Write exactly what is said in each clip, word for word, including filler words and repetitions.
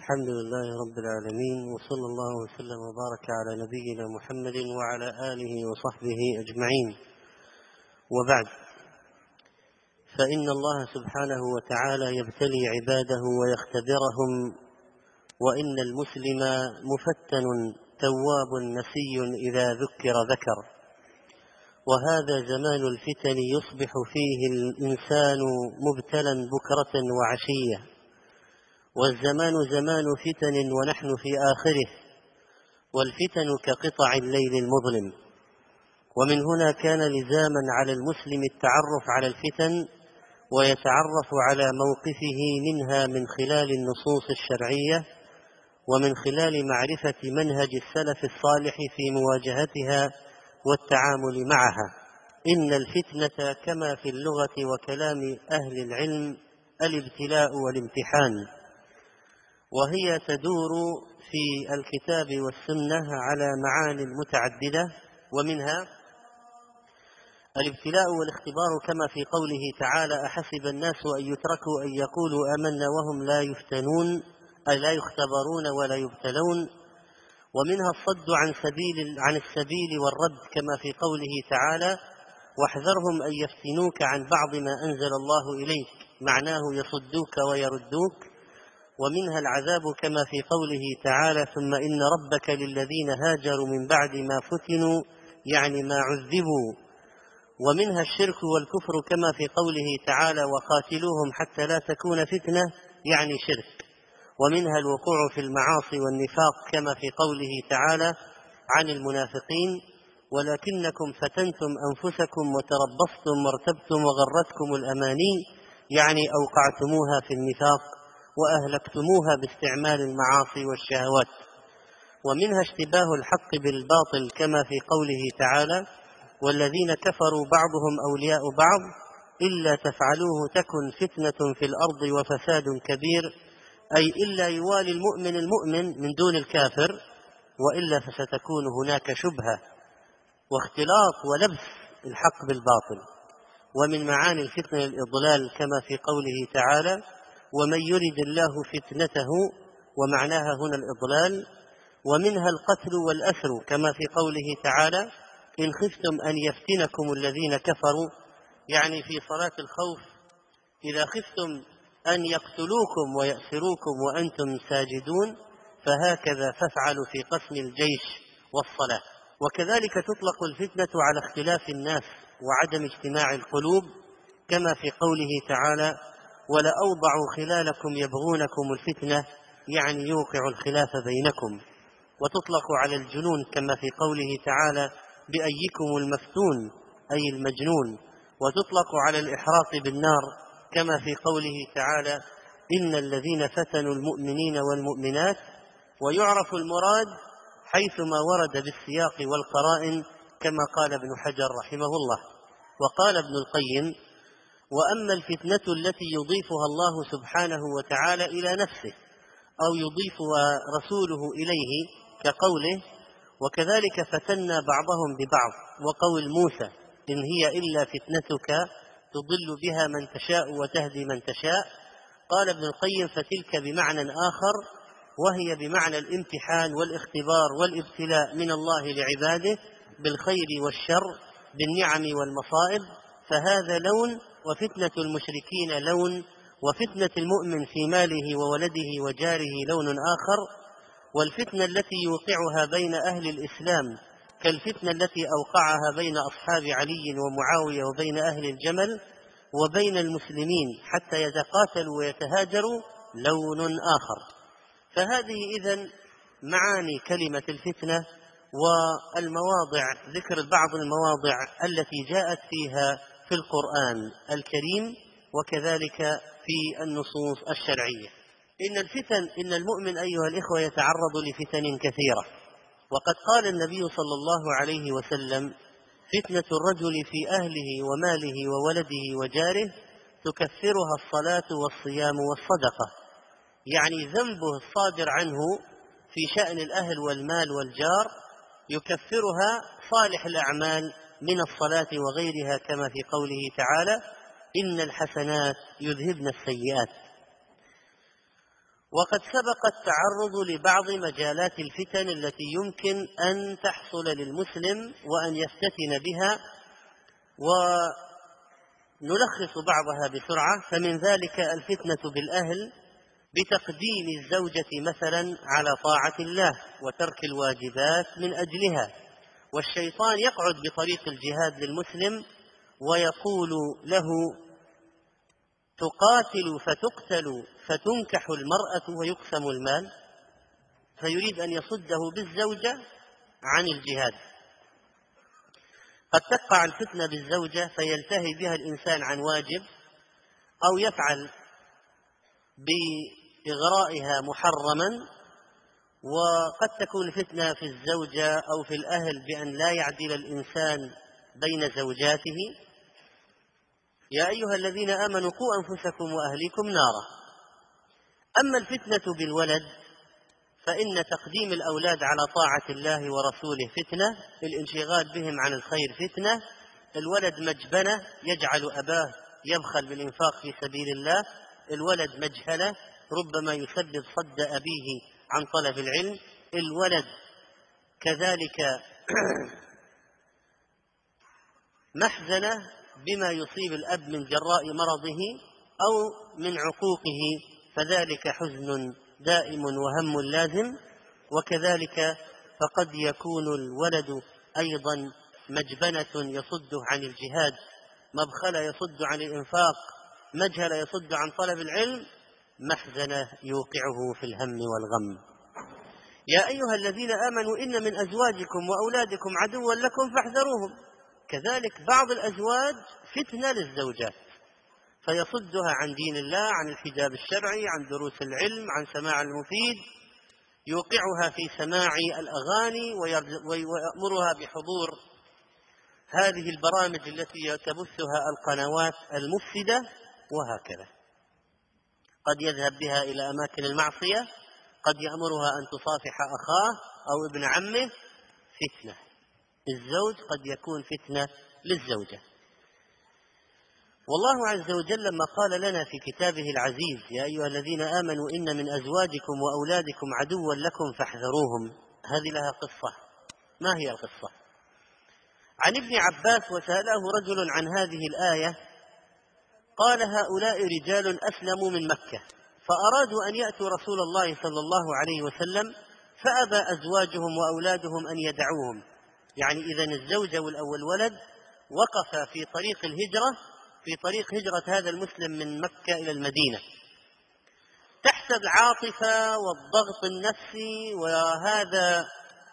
الحمد لله رب العالمين، وصلى الله وسلم وبارك على نبينا محمد وعلى آله وصحبه أجمعين. وبعد، فإن الله سبحانه وتعالى يبتلي عباده ويختبرهم، وإن المسلم مفتن تواب نسي إذا ذكر ذكر. وهذا زمان الفتن يصبح فيه الإنسان مبتلا بكرة وعشية، والزمان زمان فتن ونحن في آخره، والفتن كقطع الليل المظلم. ومن هنا كان لزاما على المسلم التعرف على الفتن، ويتعرف على موقفه منها من خلال النصوص الشرعية، ومن خلال معرفة منهج السلف الصالح في مواجهتها والتعامل معها. إن الفتنة كما في اللغة وكلام أهل العلم الابتلاء والامتحان، وهي تدور في الكتاب والسنة على معاني متعددة، ومنها الابتلاء والاختبار كما في قوله تعالى: أحسب الناس أن يتركوا أن يقولوا آمنا وهم لا يفتنون، أي لا يختبرون ولا يبتلون. ومنها الصد عن سبيل عن السبيل والرد كما في قوله تعالى: واحذرهم أن يفتنوك عن بعض ما أنزل الله إليك، معناه يصدوك ويردوك. ومنها العذاب كما في قوله تعالى: ثم إن ربك للذين هاجروا من بعد ما فتنوا، يعني ما عذبوا. ومنها الشرك والكفر كما في قوله تعالى: وقاتلوهم حتى لا تكون فتنة، يعني شرك. ومنها الوقوع في المعاصي والنفاق كما في قوله تعالى عن المنافقين: ولكنكم فتنتم أنفسكم وتربصتم وارتبتم وغرتكم الأماني، يعني أوقعتموها في النفاق وأهلكتموها باستعمال المعاصي والشهوات. ومنها اشتباه الحق بالباطل كما في قوله تعالى: والذين كفروا بعضهم أولياء بعض إلا تفعلوه تكن فتنة في الأرض وفساد كبير، أي إلا يوالي المؤمن المؤمن من دون الكافر، وإلا فستكون هناك شبهة واختلاط ولبس الحق بالباطل. ومن معاني الفتنة الإضلال كما في قوله تعالى: ومن يرد الله فتنته، ومعناها هنا الإضلال. ومنها القتل والأسر كما في قوله تعالى: إن خفتم أن يفتنكم الذين كفروا، يعني في صلاة الخوف إذا خفتم أن يقتلوكم ويأسروكم وأنتم ساجدون، فهكذا فافعلوا في قسم الجيش والصلاة. وكذلك تطلق الفتنة على اختلاف الناس وعدم اجتماع القلوب كما في قوله تعالى: ولأوضعوا خلالكم يبغونكم الفتنة، يعني يوقع الخلاف بينكم. وتطلق على الجنون كما في قوله تعالى: بأيكم المفتون، أي المجنون. وتطلق على الإحراق بالنار كما في قوله تعالى: إن الذين فتنوا المؤمنين والمؤمنات. ويعرف المراد حيثما ورد بالسياق والقرائن كما قال ابن حجر رحمه الله. وقال ابن القيم: وأما الفتنة التي يضيفها الله سبحانه وتعالى إلى نفسه أو يضيفها رسوله إليه كقوله: وكذلك فتنا بعضهم ببعض، وقول موسى: إن هي إلا فتنتك تضل بها من تشاء وتهدي من تشاء. قال ابن القيم: فتلك بمعنى آخر، وهي بمعنى الامتحان والاختبار والابتلاء من الله لعباده بالخير والشر، بالنعم والمصائب، فهذا لون، وفتنة المشركين لون، وفتنة المؤمن في ماله وولده وجاره لون آخر. والفتنة التي يوقعها بين أهل الإسلام كالفتنة التي أوقعها بين أصحاب علي ومعاوية وبين أهل الجمل وبين المسلمين حتى يتقاتلوا ويتهاجروا لون آخر. فهذه إذن معاني كلمة الفتنة، والمواضع ذكر بعض المواضع التي جاءت فيها في القرآن الكريم وكذلك في النصوص الشرعية. إن الفتن إن المؤمن أيها الإخوة يتعرض لفتن كثيرة، وقد قال النبي صلى الله عليه وسلم: فتنة الرجل في أهله وماله وولده وجاره تكفرها الصلاة والصيام والصدقة، يعني ذنبه الصادر عنه في شأن الأهل والمال والجار يكفرها صالح الأعمال من الصلاة وغيرها كما في قوله تعالى: إن الحسنات يذهبن السيئات. وقد سبق التعرض لبعض مجالات الفتن التي يمكن أن تحصل للمسلم وأن يفتتن بها، ونلخص بعضها بسرعة. فمن ذلك الفتنة بالأهل بتقديم الزوجة مثلا على طاعة الله وترك الواجبات من أجلها، والشيطان يقعد بطريق الجهاد للمسلم ويقول له: تقاتل فتقتل فتنكح المرأة ويقسم المال، فيريد أن يصده بالزوجة عن الجهاد. قد تقع الفتنة بالزوجة فيلتهي بها الإنسان عن واجب، أو يفعل بإغرائها محرما. وقد تكون فتنة في الزوجة أو في الأهل بأن لا يعدل الإنسان بين زوجاته. يا أيها الذين آمنوا قوا أنفسكم وأهليكم نارا. أما الفتنة بالولد فإن تقديم الأولاد على طاعة الله ورسوله فتنة، الانشغال بهم عن الخير فتنة، الولد مجبنة يجعل أباه يبخل بالإنفاق في سبيل الله، الولد مجهلة ربما يسبب صد أبيه عن طلب العلم، الولد كذلك محزنة بما يصيب الأب من جراء مرضه أو من عقوقه، فذلك حزن دائم وهم لازم. وكذلك فقد يكون الولد أيضا مجبنة يصده عن الجهاد، مبخلة يصد عن الإنفاق، مجهل يصد عن طلب العلم، محزنة يوقعه في الهم والغم. يا أيها الذين آمنوا إن من أزواجكم وأولادكم عدوا لكم فاحذروهم. كذلك بعض الأزواج فتنة للزوجات فيصدها عن دين الله، عن الحجاب الشرعي، عن دروس العلم، عن سماع المفيد، يوقعها في سماع الأغاني ويأمرها بحضور هذه البرامج التي تبثها القنوات المفسدة، وهكذا. قد يذهب بها إلى أماكن المعصية، قد يأمرها أن تصافح أخاه أو ابن عمه. فتنة الزوج قد يكون فتنة للزوجة. والله عز وجل لما قال لنا في كتابه العزيز: يا أيها الذين آمنوا إن من أزواجكم وأولادكم عدوا لكم فاحذروهم، هذه لها قصة. ما هي القصة؟ عن ابن عباس وسأله رجل عن هذه الآية، قال: هؤلاء رجال أسلموا من مكة فأرادوا أن يأتوا رسول الله صلى الله عليه وسلم، فأبى أزواجهم وأولادهم أن يدعوهم. يعني إذن الزوجة والولد وقف في طريق الهجرة، في طريق هجرة هذا المسلم من مكة إلى المدينة، تحت العاطفة والضغط النفسي وهذا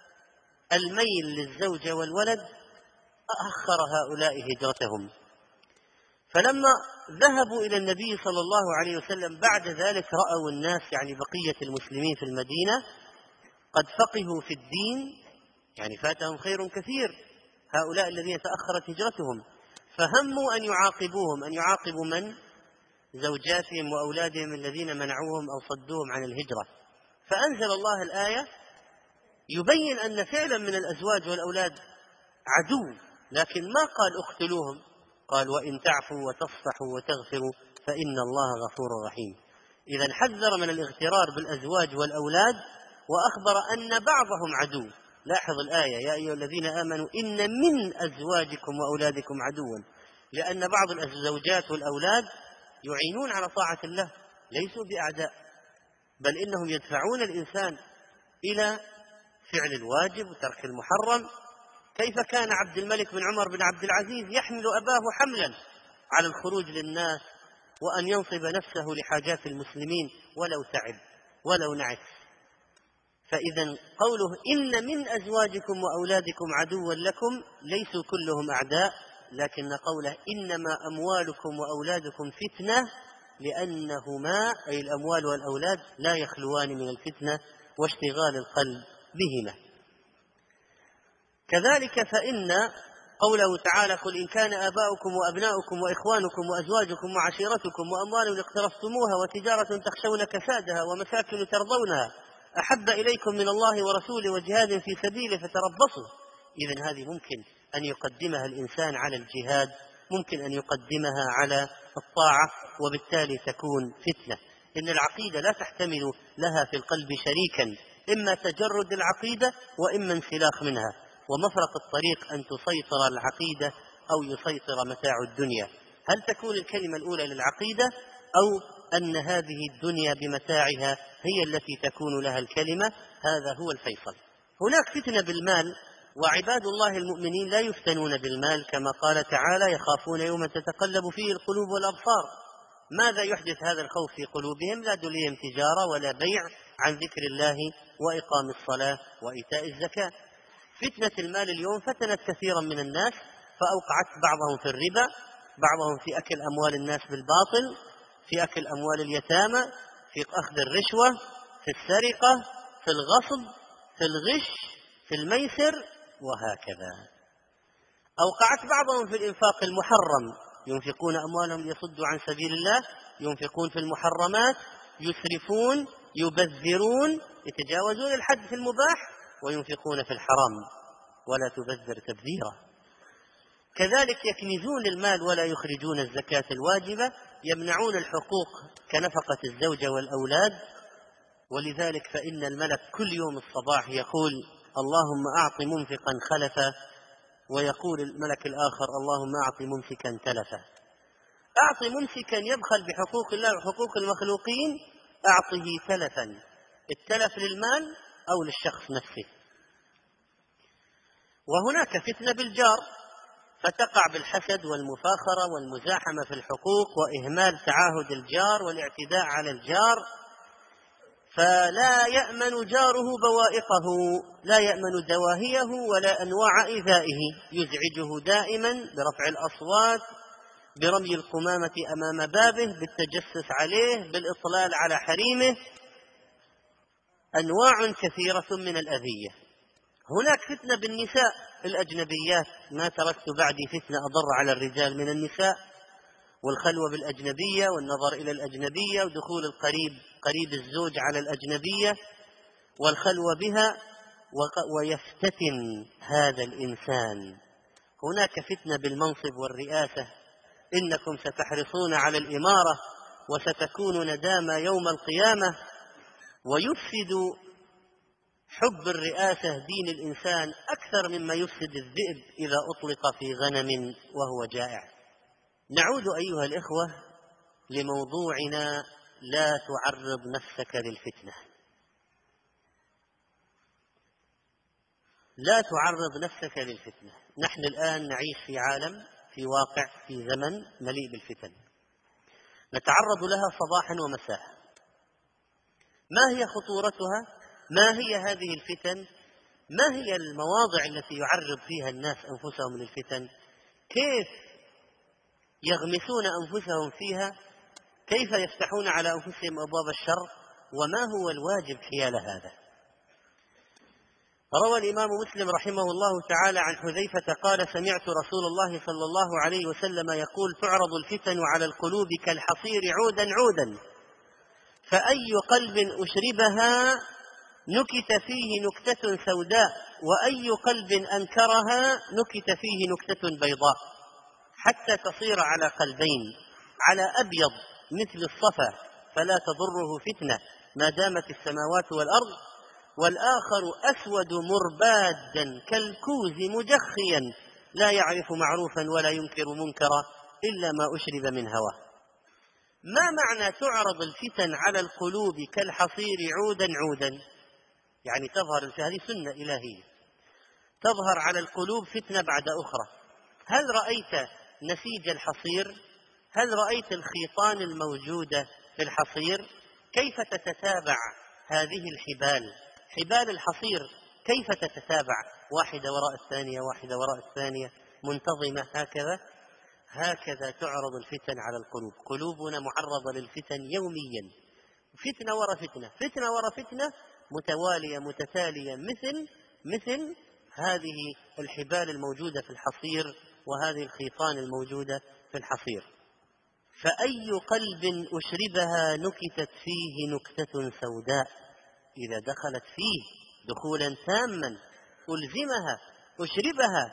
الميل للزوجة والولد أخر هؤلاء هجرتهم. فلما ذهبوا إلى النبي صلى الله عليه وسلم بعد ذلك رأوا الناس، يعني بقية المسلمين في المدينة، قد فقهوا في الدين، يعني فاتهم خير كثير هؤلاء الذين تأخرت هجرتهم، فهموا أن يعاقبوهم، أن يعاقبوا من؟ زوجاتهم وأولادهم الذين منعوهم أو صدوهم عن الهجرة. فأنزل الله الآية يبين أن فعلا من الأزواج والأولاد عدو، لكن ما قال اقتلوهم، قال: وإن تعفوا وتصفحوا وتغفروا فإن الله غفور رحيم. إذن حذر من الاغترار بالأزواج والأولاد، وأخبر أن بعضهم عدو. لاحظ الآية: يا أيها الذين آمنوا إن من أزواجكم وأولادكم عدوا، لأن بعض الزوجات والأولاد يعينون على طاعة الله، ليسوا بأعداء، بل إنهم يدفعون الإنسان إلى فعل الواجب وترك المحرم. كيف كان عبد الملك بن عمر بن عبد العزيز يحمل أباه حملا على الخروج للناس وأن ينصب نفسه لحاجات المسلمين ولو تعب ولو نعس. فإذا قوله إن من أزواجكم وأولادكم عدوا لكم ليسوا كلهم أعداء، لكن قوله إنما أموالكم وأولادكم فتنة، لأنهما أي الأموال والأولاد لا يخلوان من الفتنة واشتغال القلب بهما. كذلك فإن قوله تعالى: قل إن كان آباؤكم وأبناؤكم وإخوانكم وأزواجكم وعشيرتكم وأموال اقترفتموها وتجارة تخشون كسادها ومساكن ترضونها أحب إليكم من الله ورسوله وجهاد في سبيله فتربصوا. إذن هذه ممكن أن يقدمها الإنسان على الجهاد، ممكن أن يقدمها على الطاعة، وبالتالي تكون فتنة. إن العقيدة لا تحتمل لها في القلب شريكا، إما تجرد العقيدة وإما انسلاخ منها، ومفرق الطريق أن تسيطر العقيدة أو يسيطر متاع الدنيا. هل تكون الكلمة الأولى للعقيدة أو أن هذه الدنيا بمتاعها هي التي تكون لها الكلمة؟ هذا هو الفيصل. هناك فتنة بالمال، وعباد الله المؤمنين لا يفتنون بالمال، كما قال تعالى: يخافون يوما تتقلب فيه القلوب والأبصار. ماذا يحدث هذا الخوف في قلوبهم؟ لا تلهيهم تجارة ولا بيع عن ذكر الله وإقام الصلاة وإيتاء الزكاة. فتنة المال اليوم فتنت كثيرا من الناس، فأوقعت بعضهم في الربا، بعضهم في أكل أموال الناس بالباطل، في أكل أموال اليتامى، في أخذ الرشوة، في السرقة، في الغصب، في الغش، في الميسر، وهكذا. أوقعت بعضهم في الإنفاق المحرم، ينفقون أموالهم ليصدوا عن سبيل الله، ينفقون في المحرمات، يسرفون، يبذرون، يتجاوزون الحد في المباح، وينفقون في الحرام، ولا تبذر تبذيرا. كذلك يكنزون المال ولا يخرجون الزكاة الواجبة، يمنعون الحقوق كنفقة الزوجة والأولاد. ولذلك فإن الملك كل يوم الصباح يقول: اللهم أعط منفقا خلفا، ويقول الملك الآخر: اللهم أعط ممسكا تلفا. أعط ممسكا يبخل بحقوق الله وحقوق المخلوقين، أعطه تلفا، التلف للمال أو للشخص نفسه. وهناك فتنة بالجار، فتقع بالحسد والمفاخرة والمزاحمة في الحقوق، وإهمال تعاهد الجار والاعتداء على الجار، فلا يأمن جاره بوائقه، لا يأمن دواهيه ولا أنواع إيذائه، يزعجه دائما برفع الأصوات، برمي القمامة أمام بابه، بالتجسس عليه، بالإطلال على حريمه، أنواع كثيرة من الأذية. هناك فتنة بالنساء الأجنبيات، ما تركت بعدي فتنة أضر على الرجال من النساء، والخلوة بالأجنبية، والنظر إلى الأجنبية، ودخول القريب قريب الزوج على الأجنبية والخلوة بها، ويفتتن هذا الإنسان. هناك فتنة بالمنصب والرئاسة، إنكم ستحرصون على الإمارة وستكون ندامة يوم القيامة، ويفسد حب الرئاسة دين الإنسان أكثر مما يفسد الذئب إذا أطلق في غنم وهو جائع. نعود أيها الإخوة لموضوعنا: لا تعرض نفسك للفتنة. لا تعرض نفسك للفتنة. نحن الآن نعيش في عالم، في واقع، في زمن مليء بالفتن، نتعرض لها صباحا ومساء. ما هي خطورتها؟ ما هي هذه الفتن؟ ما هي المواضع التي يعرض فيها الناس أنفسهم للفتن؟ كيف يغمسون أنفسهم فيها؟ كيف يفتحون على أنفسهم أبواب الشر؟ وما هو الواجب حيال هذا؟ روى الإمام مسلم رحمه الله تعالى عن حذيفة قال: سمعت رسول الله صلى الله عليه وسلم يقول: تعرض الفتن على القلوب كالحصير عودا عودا، فأي قلب أشربها نكت فيه نكتة سوداء، وأي قلب أنكرها نكت فيه نكتة بيضاء، حتى تصير على قلبين، على أبيض مثل الصفا فلا تضره فتنة ما دامت السماوات والأرض، والآخر أسود مربادا كالكوز مجخيا لا يعرف معروفا ولا ينكر منكرا إلا ما أشرب من هواه. ما معنى تعرض الفتن على القلوب كالحصير عودا عودا؟ يعني تظهر، هذه سنة إلهية، تظهر على القلوب فتنة بعد أخرى. هل رأيت نسيج الحصير؟ هل رأيت الخيطان الموجودة في الحصير؟ كيف تتتابع هذه الحبال، حبال الحصير، كيف تتتابع واحدة وراء الثانية، واحدة وراء الثانية، منتظمة هكذا؟ هكذا تعرض الفتن على القلوب. قلوبنا معرضة للفتن يوميا، فتنة وراء فتنة، فتنة وراء فتنة متوالية متتالية، مثل مثل هذه الحبال الموجودة في الحصير وهذه الخيطان الموجودة في الحصير. فأي قلب أشربها نكتت فيه نكتة سوداء، إذا دخلت فيه دخولا تاما ألزمها أشربها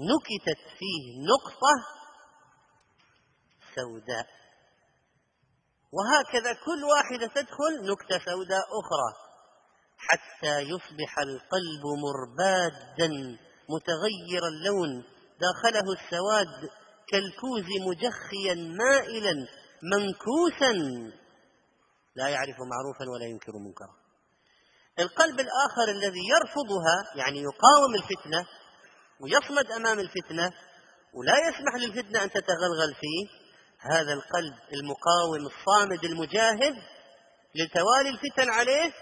نكتت فيه نقطة سوداء. وهكذا كل واحدة تدخل نكتة سوداء أخرى، حتى يصبح القلب مربادا متغير اللون، داخله السواد كالكوز مجخيا مائلا منكوسا، لا يعرف معروفا ولا ينكر منكرا. القلب الآخر الذي يرفضها، يعني يقاوم الفتنة ويصمد أمام الفتنة ولا يسمح للفتنة أن تتغلغل فيه، هذا القلب المقاوم الصامد المجاهد لتوالي الفتن عليه،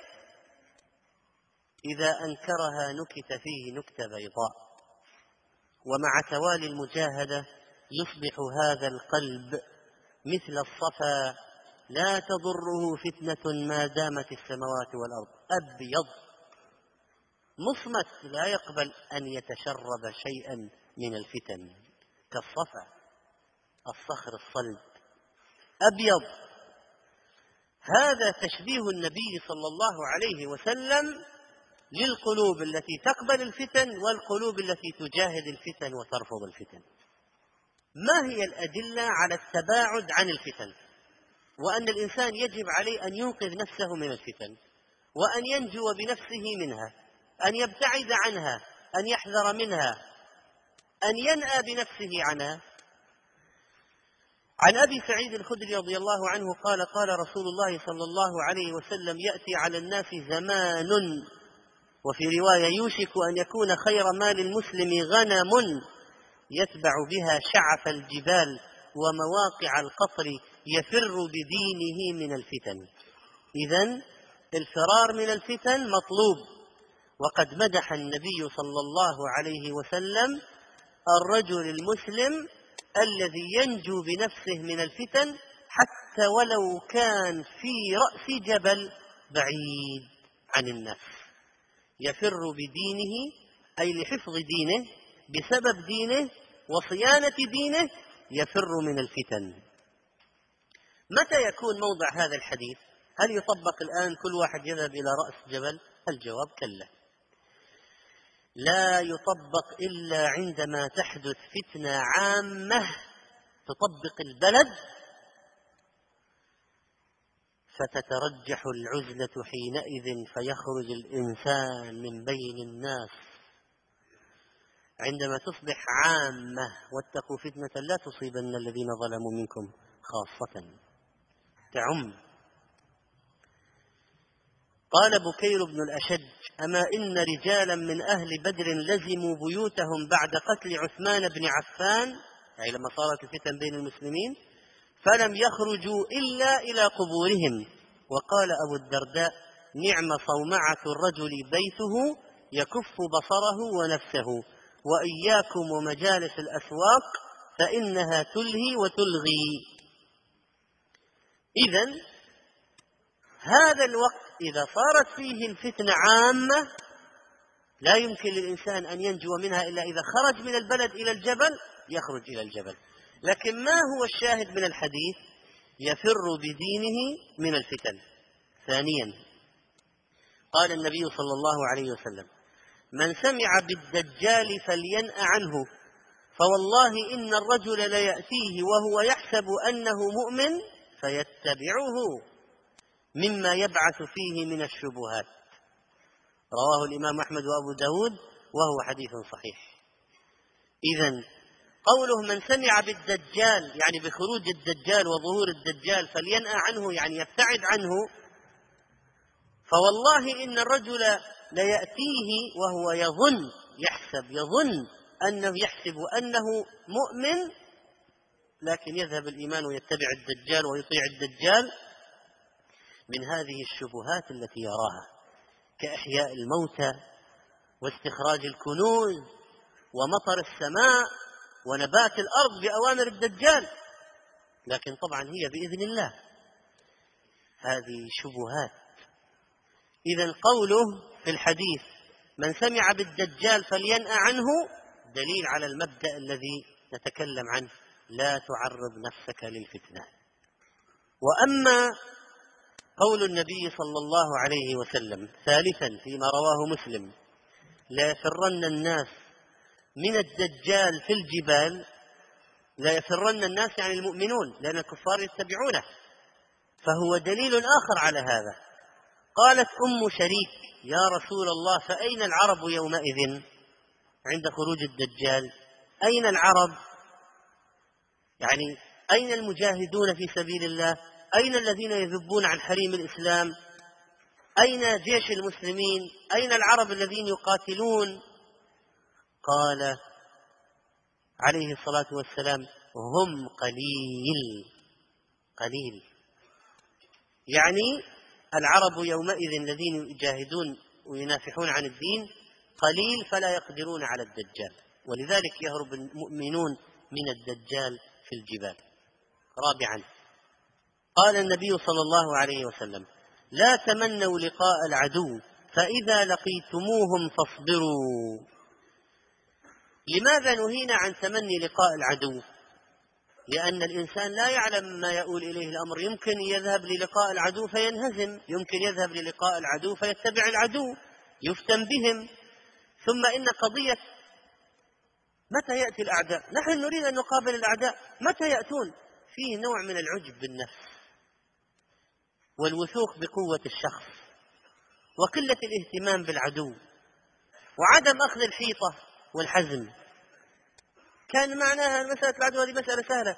إذا أنكرها نكت فيه نكتة بيضاء. ومع توالي المجاهدة يصبح هذا القلب مثل الصفا، لا تضره فتنة ما دامت السماوات والأرض، أبيض مصمت لا يقبل أن يتشرب شيئا من الفتن، كالصفا الصخر الصلب أبيض. هذا تشبيه النبي صلى الله عليه وسلم للقلوب التي تقبل الفتن والقلوب التي تجاهد الفتن وترفض الفتن. ما هي الأدلة على التباعد عن الفتن، وأن الإنسان يجب عليه أن ينقذ نفسه من الفتن، وأن ينجو بنفسه منها، أن يبتعد عنها، أن يحذر منها، أن ينأى بنفسه عنها؟ عن أبي سعيد الخدري رضي الله عنه قال: قال رسول الله صلى الله عليه وسلم: يأتي على الناس زمان، وفي رواية: يوشك أن يكون خير مال المسلم غنم يتبع بها شعف الجبال ومواقع القطر يفر بدينه من الفتن. إذن الفرار من الفتن مطلوب. وقد مدح النبي صلى الله عليه وسلم الرجل المسلم الذي ينجو بنفسه من الفتن حتى ولو كان في رأس جبل بعيد عن الناس، يفر بدينه أي لحفظ دينه، بسبب دينه وصيانة دينه يفر من الفتن. متى يكون موضع هذا الحديث؟ هل يطبق الآن كل واحد يذهب إلى رأس جبل؟ الجواب كلا، لا يطبق إلا عندما تحدث فتنة عامة تطبق البلد، فتترجح العزلة حينئذ فيخرج الإنسان من بين الناس. عندما تصبح عامة: واتقوا فتنة لا تصيبن الذين ظلموا منكم خاصة، تعم. قال بكير بن الأشج: أما إن رجالا من أهل بدر لزموا بيوتهم بعد قتل عثمان بن عفان، يعني لما صارت الفتن بين المسلمين، فلم يخرجوا إلا إلى قبورهم. وقال أبو الدرداء: نعم صومعة الرجل بيته يكف بصره ونفسه، وإياكم ومجالس الأسواق فإنها تلهي وتلغي. إذن هذا الوقت إذا صارت فيه الفتنة عامة لا يمكن للإنسان أن ينجو منها إلا إذا خرج من البلد إلى الجبل، يخرج إلى الجبل. لكن ما هو الشاهد من الحديث؟ يفر بدينه من الفتن. ثانيا، قال النبي صلى الله عليه وسلم: من سمع بالدجال فلينأ عنه، فوالله إن الرجل ليأتيه وهو يحسب أنه مؤمن فيتبعه مما يبعث فيه من الشبهات. رواه الإمام أحمد وأبو داود وهو حديث صحيح. إذن قوله من سمع بالدجال يعني بخروج الدجال وظهور الدجال فلينأ عنه يعني يبتعد عنه، فوالله إن الرجل ليأتيه وهو يظن يحسب يظن أنه يحسب أنه مؤمن، لكن يذهب الإيمان ويتبع الدجال ويطيع الدجال من هذه الشبهات التي يراها، كإحياء الموتى واستخراج الكنوز ومطر السماء ونبات الأرض بأوامر الدجال، لكن طبعا هي بإذن الله. هذه شبهات. إذن قوله في الحديث من سمع بالدجال فلينأ عنه دليل على المبدأ الذي نتكلم عنه: لا تعرض نفسك للفتنة. وأما قول النبي صلى الله عليه وسلم ثالثا فيما رواه مسلم: لا يفرن الناس من الدجال في الجبال، لا يفرن الناس يعني المؤمنون، لأن الكفار يتبعونه، فهو دليل آخر على هذا. قالت أم شريك: يا رسول الله، فأين العرب يومئذ عند خروج الدجال؟ أين العرب؟ يعني أين المجاهدون في سبيل الله؟ أين الذين يذبون عن حريم الإسلام؟ أين جيش المسلمين؟ أين العرب الذين يقاتلون؟ قال عليه الصلاة والسلام: هم قليل قليل. يعني العرب يومئذ الذين يجاهدون وينافحون عن الدين قليل، فلا يقدرون على الدجال، ولذلك يهرب المؤمنون من الدجال في الجبال. رابعا، قال النبي صلى الله عليه وسلم: لا تمنوا لقاء العدو، فإذا لقيتموهم فاصبروا. لماذا نهينا عن تمني لقاء العدو؟ لأن الإنسان لا يعلم ما يؤول إليه الأمر. يمكن يذهب للقاء العدو فينهزم، يمكن يذهب للقاء العدو فيتبع العدو، يفتن بهم. ثم إن قضية متى يأتي الأعداء، نحن نريد أن نقابل الأعداء، متى يأتون؟ فيه نوع من العجب بالنفس والوثوق بقوة الشخص وقلة الاهتمام بالعدو وعدم أخذ الحيطة والحزم. كان معناها مسألة العدو هذه مسألة سهلة.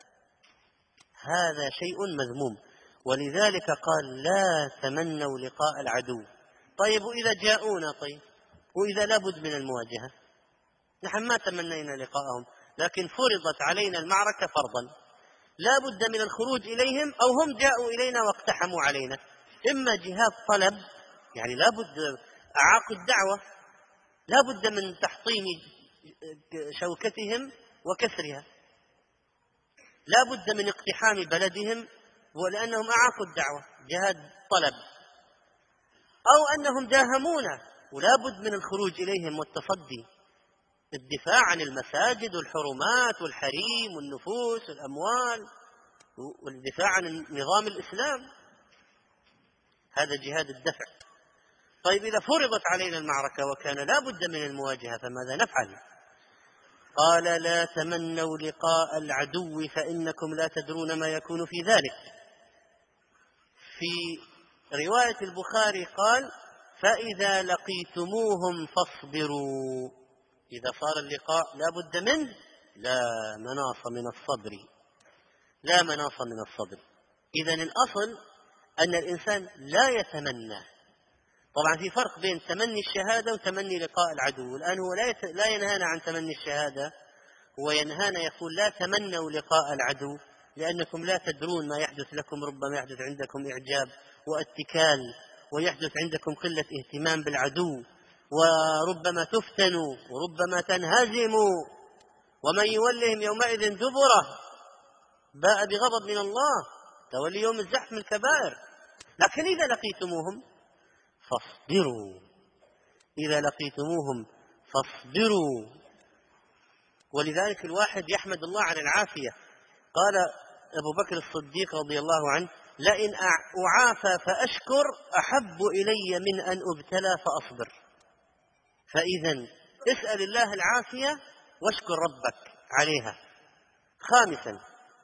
هذا شيء مذموم، ولذلك قال: لا تمنوا لقاء العدو. طيب وإذا جاءونا؟ طيب وإذا لابد من المواجهة؟ نحن ما تمنينا لقاءهم، لكن فرضت علينا المعركة فرضا، لا بد من الخروج إليهم، أو هم جاءوا إلينا واقتحموا علينا. إما جهاد طلب، يعني لا بد أعاقوا الدعوة، لا بد من تحطيم شوكتهم وكسرها، لا بد من اقتحام بلدهم ولأنهم أعاقوا الدعوة، جهاد طلب. أو أنهم داهمونا ولا بد من الخروج إليهم والتصدي، الدفاع عن المساجد والحرمات والحريم والنفوس والأموال، والدفاع عن نظام الإسلام، هذا جهاد الدفع. طيب إذا فرضت علينا المعركة وكان لا بد من المواجهة فماذا نفعل؟ قال: لا تمنوا لقاء العدو فإنكم لا تدرون ما يكون في ذلك. في رواية البخاري قال: فإذا لقيتموهم فاصبروا. إذا صار اللقاء لا بد منه، لا مناص من الصبر، لا مناص من الصبر. إذن الأصل أن الإنسان لا يتمنى. طبعا في فرق بين تمني الشهادة وتمني لقاء العدو. الآن هو لا, يت... لا ينهانا عن تمني الشهادة، هو ينهانا يقول: لا تمنوا لقاء العدو لأنكم لا تدرون ما يحدث لكم، ربما يحدث عندكم إعجاب واتكال، ويحدث عندكم قلة اهتمام بالعدو، وربما تفتنوا وربما تنهزموا، ومن يولهم يومئذ دبره باء بغضب من الله، تولي يوم الزحف من الكبائر. لكن إذا لقيتموهم فاصبروا، إذا لقيتموهم فاصبروا. ولذلك الواحد يحمد الله على العافية. قال أبو بكر الصديق رضي الله عنه: لئن أعافى فأشكر أحب إلي من أن أبتلى فأصبر. فإذا اسأل الله العافية واشكر ربك عليها. خامسا،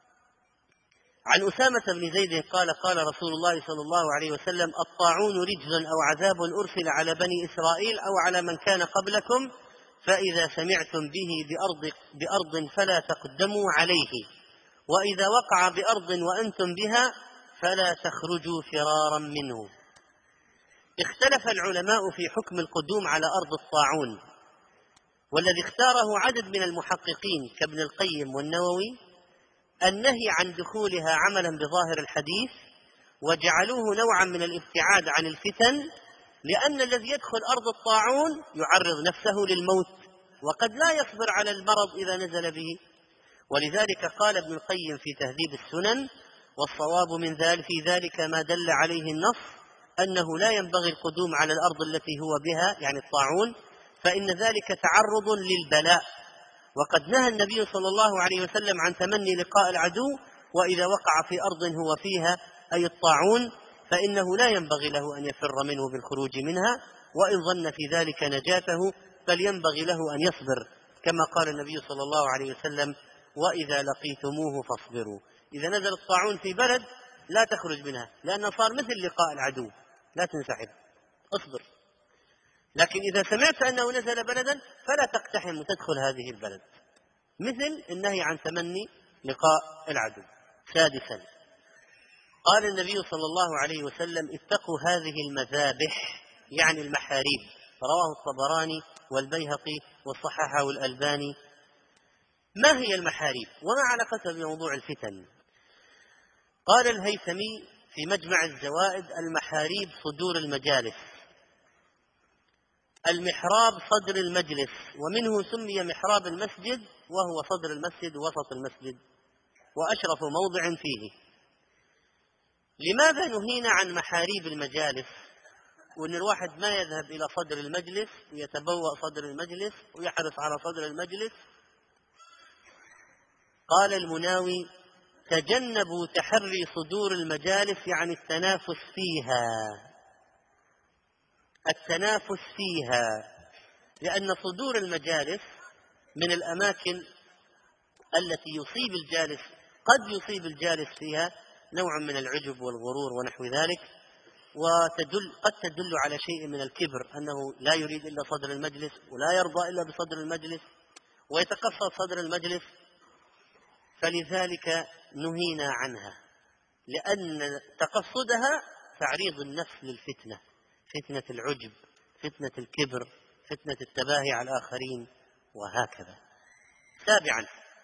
عن أسامة بن زيد قال: قال رسول الله صلى الله عليه وسلم: الطاعون رجز أو عذاب أرسل على بني إسرائيل أو على من كان قبلكم، فإذا سمعتم به بأرض, بأرض فلا تقدموا عليه، وإذا وقع بأرض وأنتم بها فلا تخرجوا فرارا منه. اختلف العلماء في حكم القدوم على أرض الطاعون، والذي اختاره عدد من المحققين كابن القيم والنووي النهي عن دخولها عملا بظاهر الحديث، وجعلوه نوعا من الابتعاد عن الفتن، لأن الذي يدخل أرض الطاعون يعرض نفسه للموت، وقد لا يصبر على المرض إذا نزل به. ولذلك قال ابن القيم في تهذيب السنن: والصواب من ذلك في ذلك ما دل عليه النص أنه لا ينبغي القدوم على الأرض التي هو بها، يعني الطاعون، فإن ذلك تعرض للبلاء. وقد نهى النبي صلى الله عليه وسلم عن تمني لقاء العدو، وإذا وقع في أرض هو فيها أي الطاعون فإنه لا ينبغي له أن يفر منه بالخروج منها، وإن ظن في ذلك نجاته فلينبغي له أن يصبر، كما قال النبي صلى الله عليه وسلم: وإذا لقيتموه فاصبروا. إذا نزل الطاعون في بلد لا تخرج منها، لأنه صار مثل لقاء العدو، لا تنسحب، اصبر. لكن إذا سمعت أنه نزل بلدا فلا تقتحم وتدخل هذه البلد، مثل النهي عن تمني لقاء العدو. سادسا، قال النبي صلى الله عليه وسلم: اتقوا هذه المذابح، يعني المحاريب. رواه الطبراني والبيهقي وصححه الألباني. ما هي المحاريب وما علاقتها بموضوع الفتن؟ قال الهيثمي في مجمع الزوائد: المحاريب صدور المجالس، المحراب صدر المجلس، ومنه سمي محراب المسجد، وهو صدر المسجد وسط المسجد وأشرف موضع فيه. لماذا نهينا عن محاريب المجالس، وأن الواحد ما يذهب إلى صدر المجلس ويتبوأ صدر المجلس ويحرص على صدر المجلس؟ قال المناوي: تجنبوا تحري صدور المجالس، يعني التنافس فيها، التنافس فيها، لأن صدور المجالس من الأماكن التي يصيب الجالس، قد يصيب الجالس فيها نوع من العجب والغرور ونحو ذلك، وتدل قد تدل على شيء من الكبر، أنه لا يريد إلا صدر المجلس ولا يرضى إلا بصدر المجلس ويتقصد صدر المجلس، فلذلك نهينا عنها، لأن تقصدها تعريض النفس للفتنة، فتنة العجب، فتنة الكبر، فتنة التباهي على الآخرين، وهكذا. سابعا،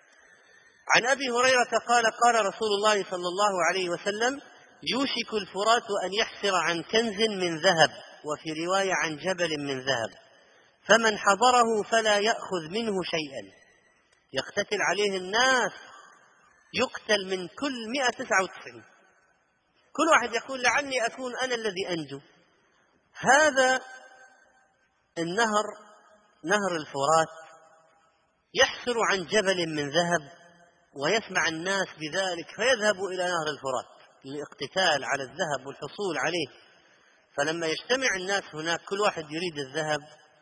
عن أبي هريرة قال: قال رسول الله صلى الله عليه وسلم: يوشك الفرات أن يحسر عن كنز من ذهب، وفي رواية عن جبل من ذهب، فمن حضره فلا يأخذ منه شيئا. يقتتل عليه الناس، يقتل من كل مئة وتسعة وتسعين، كل واحد يقول لعلي أكون أنا الذي أنجو. هذا النهر، نهر الفرات، يحسر عن جبل من ذهب، ويسمع الناس بذلك فيذهبوا إلى نهر الفرات للاقتتال على الذهب والحصول عليه. فلما يجتمع الناس هناك كل واحد يريد الذهب،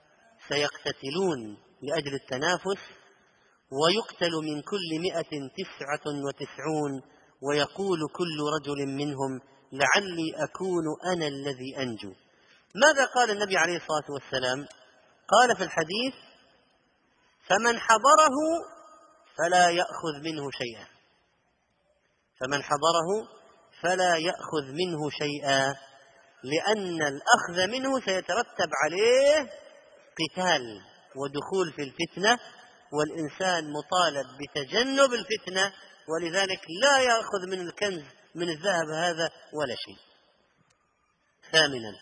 سيقتتلون لأجل التنافس، ويقتل من كل مئة تسعة وتسعون، ويقول كل رجل منهم لعلي أكون أنا الذي أنجو. ماذا قال النبي عليه الصلاة والسلام؟ قال في الحديث: فمن حضره فلا يأخذ منه شيئا، فمن حضره فلا يأخذ منه شيئا، لأن الأخذ منه سيترتب عليه قتال ودخول في الفتنة، والإنسان مطالب بتجنب الفتنة، ولذلك لا يأخذ من الكنز من الذهب هذا ولا شيء. ثامنا،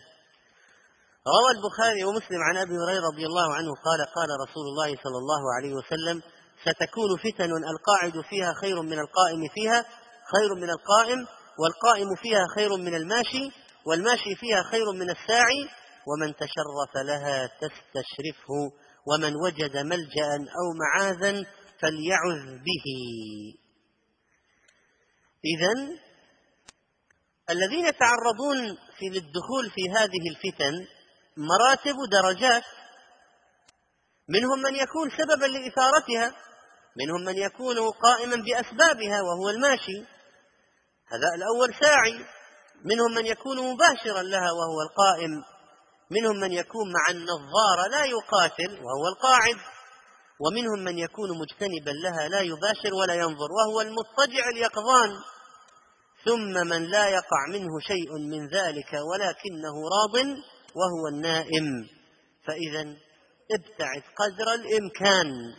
روى البخاري ومسلم عن أبي هريرة رضي الله عنه قال: قال رسول الله صلى الله عليه وسلم: ستكون فتن القاعد فيها خير من القائم فيها، خير من القائم، والقائم فيها خير من الماشي، والماشي فيها خير من الساعي، ومن تشرف لها تستشرفه، ومن وجد ملجأ أو معاذا فليعذ به. إذن الذين يتعرضون في للدخول في هذه الفتن مراتب ودرجات، منهم من يكون سببا لإثارتها، منهم من يكون قائما بأسبابها وهو الماشي، هذا الأول ساعي، منهم من يكون مباشرا لها وهو القائم، منهم من يكون مع النظارة لا يقاتل وهو القاعد، ومنهم من يكون مجتنبا لها لا يباشر ولا ينظر وهو المضطجع اليقظان، ثم من لا يقع منه شيء من ذلك ولكنه راض وهو النائم. فإذا ابتعد قدر الإمكان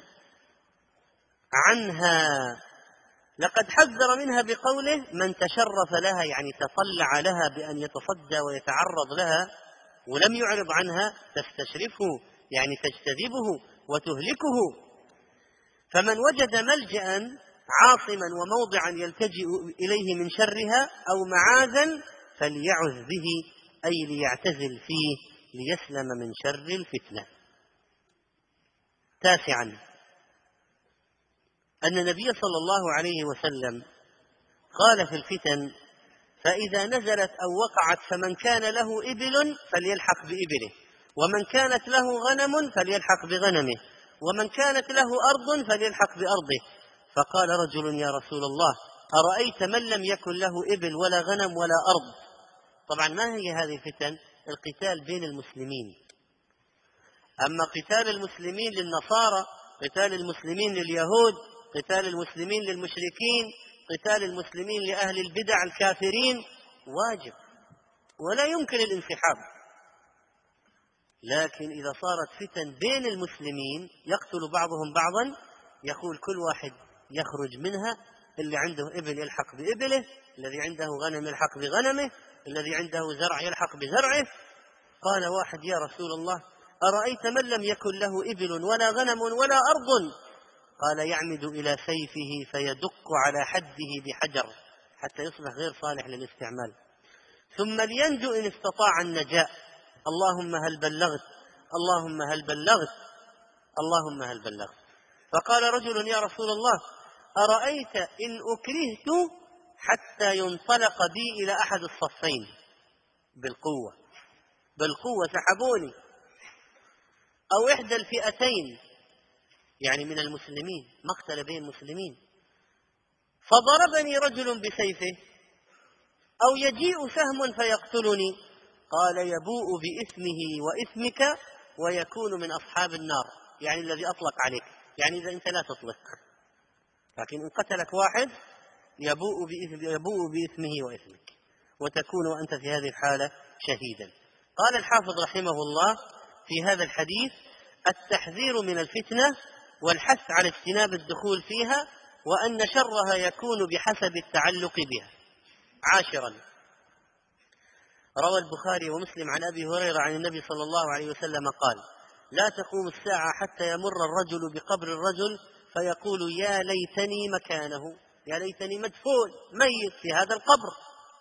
عنها. لقد حذر منها بقوله: من تشرف لها، يعني تطلع لها بأن يتصدى ويتعرض لها ولم يعرض عنها، تستشرفه يعني تجتذبه وتهلكه. فمن وجد ملجأ عاصما وموضعا يلتجئ إليه من شرها أو معاذا فليعذ به، أي ليعتزل فيه ليسلم من شر الفتنة. تاسعا، أن النبي صلى الله عليه وسلم قال في الفتن: فإذا نزلت أو وقعت فمن كان له إبل فليلحق بإبله، ومن كانت له غنم فليلحق بغنمه، ومن كانت له أرض فليلحق بأرضه. فقال رجل: يا رسول الله، أرأيت من لم يكن له إبل ولا غنم ولا أرض. طبعا ما هي هذه الفتن؟ القتال بين المسلمين. أما قتال المسلمين للنصارى، قتال المسلمين لليهود، قتال المسلمين للمشركين، قتال المسلمين لأهل البدع الكافرين واجب ولا يمكن الانسحاب. لكن إذا صارت فتن بين المسلمين يقتل بعضهم بعضا، يقول كل واحد يخرج منها، اللي عنده إبل يلحق بإبله، الذي عنده غنم يلحق بغنمه، الذي عنده زرع يلحق بزرعه. قال واحد: يا رسول الله، أرأيت من لم يكن له إبل ولا غنم ولا أرض؟ قال: يعمد إلى سيفه فيدق على حده بحجر حتى يصبح غير صالح للاستعمال، ثم لينجو إن استطاع النجاة. اللهم هل بلغت، اللهم هل بلغت، اللهم هل بلغت. فقال رجل: يا رسول الله، أرأيت إن أكرهت حتى ينطلق بي إلى أحد الصفين بالقوة، بالقوة سحبوني، أو إحدى الفئتين، يعني من المسلمين، مقتل بين المسلمين، فضربني رجل بسيفه، أو يجيء سهم فيقتلني. قال: يبوء بإثمه وإثمك ويكون من أصحاب النار، يعني الذي أطلق عليك، يعني إذا أنت لا تطلق، لكن إن قتلك واحد يبوء بإثم يبوء بإثمه وإثمك وتكون وأنت في هذه الحالة شهيدا. قال الحافظ رحمه الله في هذا الحديث: التحذير من الفتنة والحث على اجتناب الدخول فيها، وأن شرها يكون بحسب التعلق بها. عاشرا، روى البخاري ومسلم عن أبي هريرة عن النبي صلى الله عليه وسلم قال: لا تقوم الساعة حتى يمر الرجل بقبر الرجل فيقول: يا ليتني مكانه، يا ليتني مدفون ميت في هذا القبر.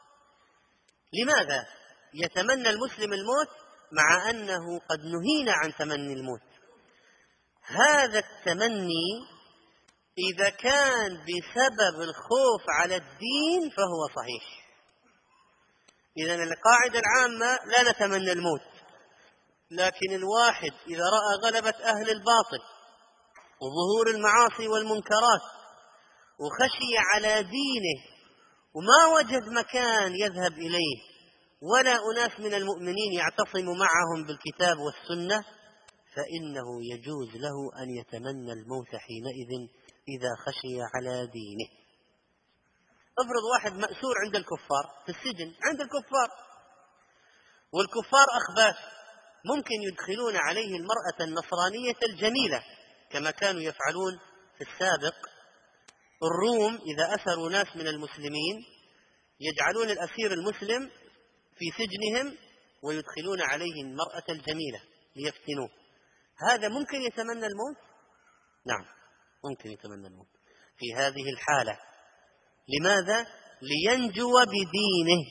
لماذا يتمنى المسلم الموت مع أنه قد نهينا عن تمني الموت؟ هذا التمني إذا كان بسبب الخوف على الدين فهو صحيح. إذن القاعدة العامة: لا نتمنى الموت، لكن الواحد إذا رأى غلبة أهل الباطل وظهور المعاصي والمنكرات وخشي على دينه وما وجد مكان يذهب إليه ولا أناس من المؤمنين يعتصم معهم بالكتاب والسنة، فإنه يجوز له أن يتمنى الموت حينئذ إذا خشي على دينه. افرض واحد مأسور عند الكفار في السجن، عند الكفار، والكفار أخباث، ممكن يدخلون عليه المرأة النصرانية الجميلة كما كانوا يفعلون في السابق. الروم إذا أسروا ناس من المسلمين يجعلون الأسير المسلم في سجنهم ويدخلون عليه المرأة الجميلة ليفتنوه. هذا ممكن يتمنى الموت؟ نعم، ممكن يتمنى الموت في هذه الحالة. لماذا؟ لينجو بدينه.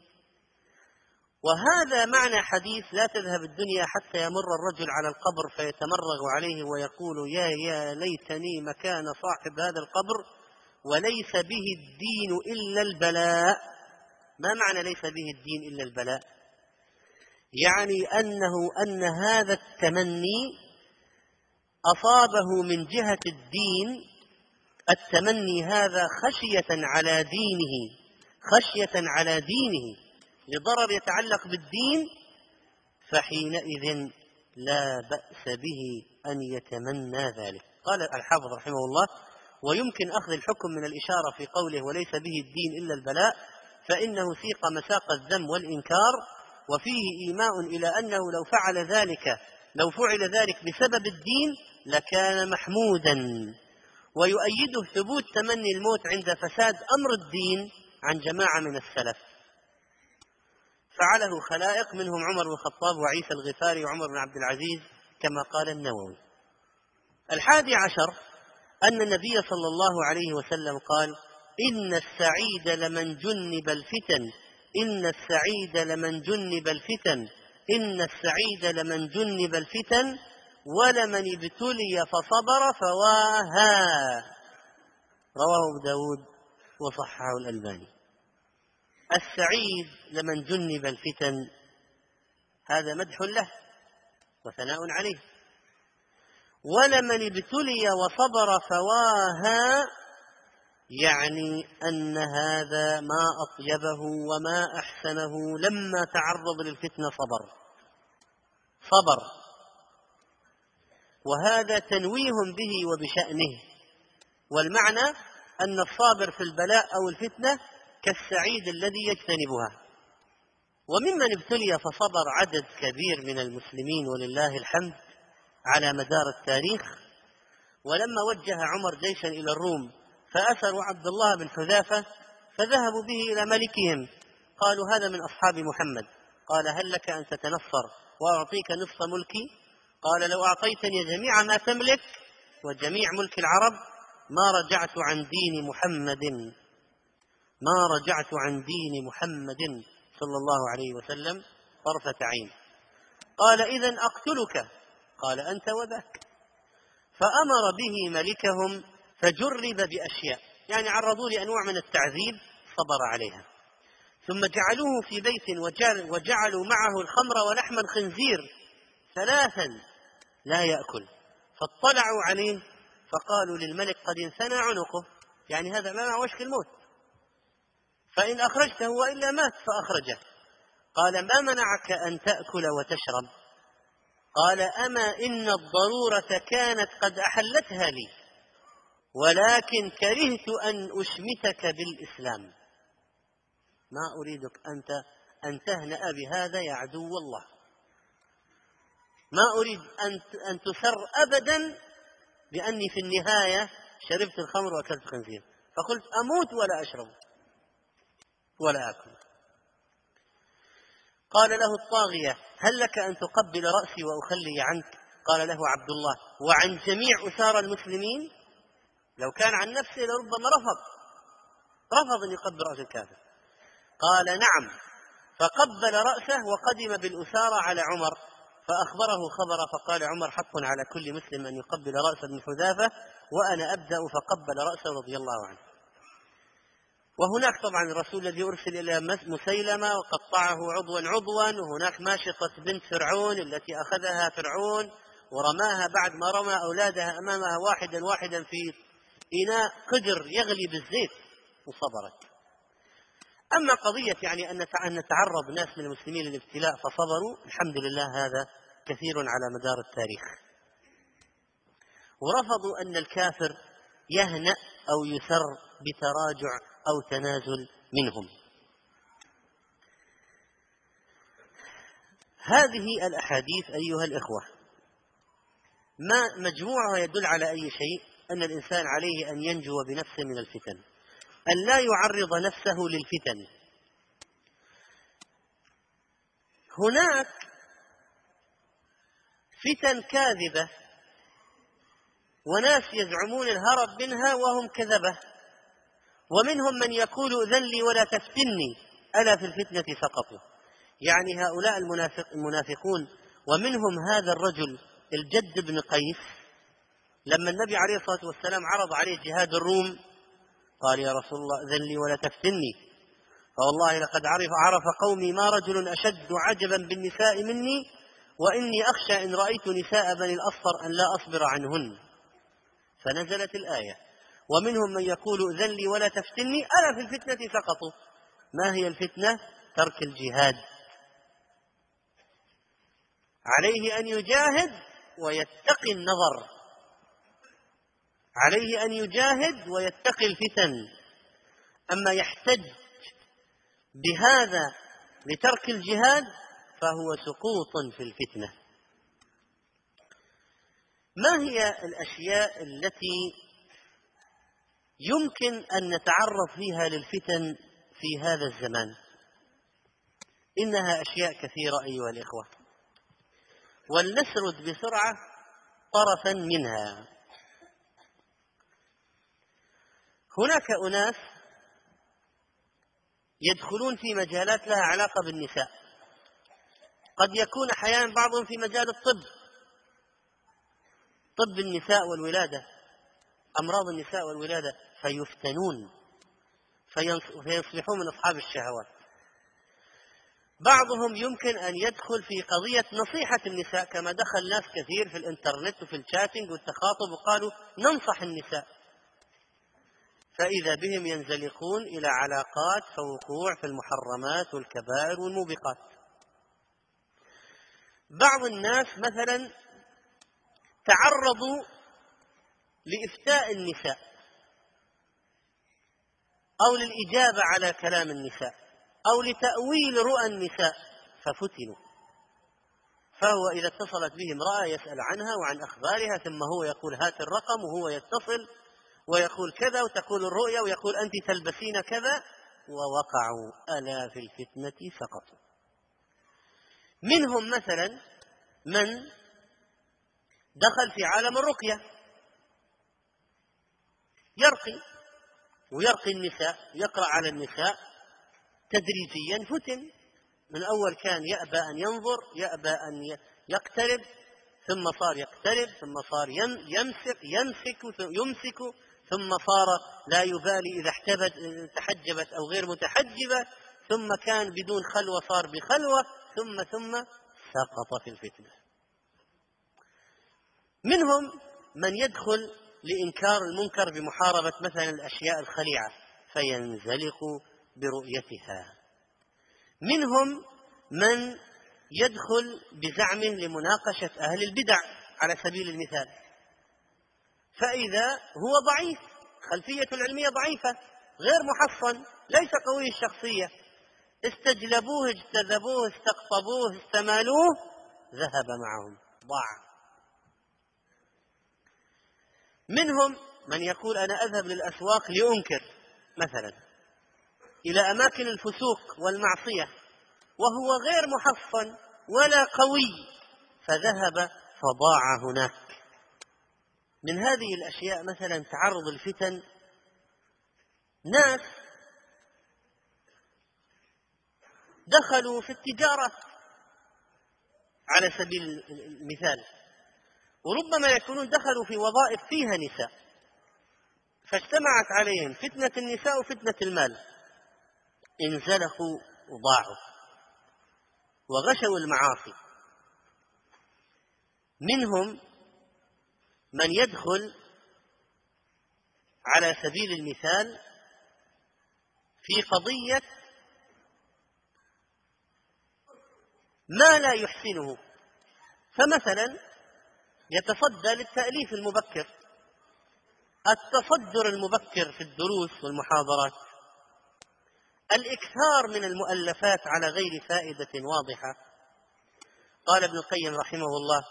وهذا معنى حديث: لا تذهب الدنيا حتى يمر الرجل على القبر فيتمرغ عليه ويقول: يا يا ليتني مكان صاحب هذا القبر، وليس به الدين إلا البلاء. ما معنى ليس به الدين إلا البلاء؟ يعني أنه أن هذا التمني أصابه من جهة الدين، التمني هذا خشية على دينه، خشية على دينه لضرر يتعلق بالدين، فحينئذ لا بأس به أن يتمنى ذلك. قال الحافظ رحمه الله: ويمكن أخذ الحكم من الإشارة في قوله وليس به الدين إلا البلاء، فإنه سيق مساق الذم والإنكار، وفيه إيماء إلى أنه لو فعل ذلك لو فعل ذلك بسبب الدين لكان محمودا. ويؤيده ثبوت تمني الموت عند فساد أمر الدين عن جماعة من السلف، فعله خلائق منهم عمر بن الخطاب وعيسى الغفاري وعمر بن عبد العزيز كما قال النووي. الحادي عشر أن النبي صلى الله عليه وسلم قال: إن السعيد لمن جنب الفتن، إن السعيد لمن جنب الفتن، إن السعيد لمن جنب الفتن، ولمن ابتلي فصبر فواها. رواه أبو داود وصححه الألباني. السعيد لمن جنب الفتن، هذا مدح له وثناء عليه. ولمن ابتلي وصبر فواها، يعني أن هذا ما أطيبه وما أحسنه لما تعرض للفتنة صبر صبر وهذا تنويه به وبشأنه. والمعنى أن الصابر في البلاء أو الفتنة كالسعيد الذي يجتنبها. وممن ابتلي فصبر عدد كبير من المسلمين ولله الحمد على مدار التاريخ. ولما وجه عمر جيشا إلى الروم فأسروا عبد الله بن حذافة فذهبوا به إلى ملكهم، قالوا هذا من أصحاب محمد. قال هل لك أن تتنصر وأعطيك نصف ملكي؟ قال لو أعطيتني جميع ما تملك وجميع ملك العرب ما رجعت عن دين محمد ما رجعت عن دين محمد صلى الله عليه وسلم طرفة عين. قال إذن أقتلك. قال أنت وذاك. فأمر به ملكهم فجرب بأشياء، يعني عرضوا لأنواع من التعذيب صبر عليها، ثم جعلوه في بيت وجعلوا معه الخمر ولحم الخنزير ثلاثا لا يأكل. فاطلعوا عليه فقالوا للملك قد انثنى عنقه، يعني هذا ما مع وشك الموت، فإن أخرجته وإلا مات. فأخرجه. قال ما منعك أن تأكل وتشرب؟ قال أما إن الضرورة كانت قد أحلتها لي ولكن كرهت أن أشمتك بالإسلام. ما أريدك أنت أن تهنأ بهذا يا عدو الله، ما أريد أن تسر أبدا بأني في النهاية شربت الخمر وأكلت الخنزير. فقلت أموت ولا أشرب ولا أكل. قال له الطاغية هل لك أن تقبل رأسي وأخلي عنك؟ قال له عبد الله وعن جميع أسار المسلمين؟ لو كان عن نفسه لربما رفض رفض أن يقبل رأس الكافر. قال نعم. فقبل رأسه وقدم بالأسارة على عمر فأخبره خبر. فقال عمر حق على كل مسلم أن يقبل رأس ابن حذافة وأنا أبدأ. فقبل رأسه رضي الله عنه. وهناك طبعا الرسول الذي أرسل إلى مسيلمة وقطعه عضوا عضوا، وهناك ماشطة بنت فرعون التي أخذها فرعون ورماها بعد ما رمى أولادها أمامها واحدا واحدا في إناء قدر يغلي بالزيت وصبرت. أما قضية يعني أن نتعرض ناس من المسلمين للابتلاء فصبروا، الحمد لله هذا كثير على مدار التاريخ. ورفضوا أن الكافر يهنأ أو يسر بتراجع أو تنازل منهم. هذه الأحاديث أيها الإخوة ما مجموعها يدل على أي شيء؟ أن الإنسان عليه أن ينجو بنفسه من الفتن، أن لا يعرض نفسه للفتن. هناك فتن كاذبة وناس يزعمون الهرب منها وهم كذبة، ومنهم من يقول أذن لي ولا تفتني ألا في الفتنة سقطوا. يعني هؤلاء المنافق المنافقون. ومنهم هذا الرجل الجد بن قيس لما النبي عليه الصلاة والسلام عرض عليه جهاد الروم قال يا رسول الله أذن لي ولا تفتني، فوالله لقد عرف, عرف قومي ما رجل أشد عجبا بالنساء مني وإني أخشى إن رأيت نساء بني الأصفر أن لا أصبر عنهن. فنزلت الآية. ومنهم من يقول أذن لي ولا تفتني ألا في الفتنة سقطوا. ما هي الفتنة؟ ترك الجهاد. عليه أن يجاهد ويتقي النظر، عليه أن يجاهد ويتقي الفتن. أما يحتج بهذا لترك الجهاد فهو سقوط في الفتنة. ما هي الأشياء التي يمكن أن نتعرض فيها للفتن في هذا الزمان؟ إنها أشياء كثيرة أيها الإخوة، ولنسرد بسرعة طرفا منها. هناك أناس يدخلون في مجالات لها علاقة بالنساء، قد يكون أحيانا بعضهم في مجال الطب، طب النساء والولادة، أمراض النساء والولادة، فيفتنون فيصبحون من أصحاب الشهوات. بعضهم يمكن أن يدخل في قضية نصيحة النساء، كما دخل ناس كثير في الإنترنت وفي الشاتنج والتخاطب وقالوا ننصح النساء. فإذا بهم ينزلقون إلى علاقات فوقوع في المحرمات والكبائر والموبقات. بعض الناس مثلا تعرضوا لإفتاء النساء أو للإجابة على كلام النساء أو لتأويل رؤى النساء ففتنوا، فهو إذا اتصلت به امرأة يسأل عنها وعن أخبارها، ثم هو يقول هات الرقم وهو يتصل ويقول كذا وتقول الرؤيا ويقول أنت تلبسين كذا، ووقعوا ألا في الفتنة سقطوا. منهم مثلا من دخل في عالم الرقية، يرقي ويرقي النساء، يقرأ على النساء تدريجيا، فتن. من أول كان يأبى أن ينظر، يأبى أن يقترب، ثم صار يقترب، ثم صار يمسك يمسك يمسك ثم صار لا يبالي إذا احتبت تحجبت أو غير متحجبة، ثم كان بدون خلوة صار بخلوة، ثم ثم سقط في الفتنة. منهم من يدخل لإنكار المنكر بمحاربة مثلا الأشياء الخليعة فينزلق برؤيتها. منهم من يدخل بزعمه لمناقشة أهل البدع على سبيل المثال، فإذا هو ضعيف، خلفية العلمية ضعيفة، غير محصن، ليس قوي الشخصية، استجلبوه اجتذبوه استقطبوه استمالوه، ذهب معهم، ضاع. منهم من يقول أنا أذهب للأسواق لأنكر مثلا إلى أماكن الفسوق والمعصية، وهو غير محصن ولا قوي، فذهب فضاع هناك. من هذه الأشياء مثلا تعرض الفتن، ناس دخلوا في التجارة على سبيل المثال، وربما يكونون دخلوا في وظائف فيها نساء، فاجتمعت عليهم فتنة النساء وفتنة المال، انزلقوا وضاعوا وغشوا المعاصي. منهم من يدخل على سبيل المثال في قضية ما لا يحسنه، فمثلا يتصدى للتأليف المبكر، التصدر المبكر في الدروس والمحاضرات، الإكثار من المؤلفات على غير فائدة واضحة. قال ابن القيم رحمه الله: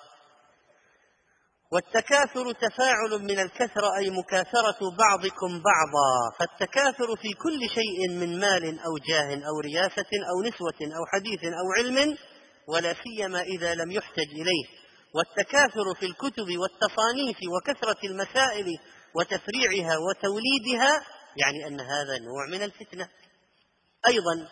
والتكاثر تفاعل من الكثرة، أي مكاثرة بعضكم بعضا، فالتكاثر في كل شيء من مال أو جاه أو رياسة أو نسوة أو حديث أو علم، ولا سيما إذا لم يحتج إليه. والتكاثر في الكتب والتصانيف وكثرة المسائل وتفريعها وتوليدها، يعني أن هذا نوع من الفتنة. أيضا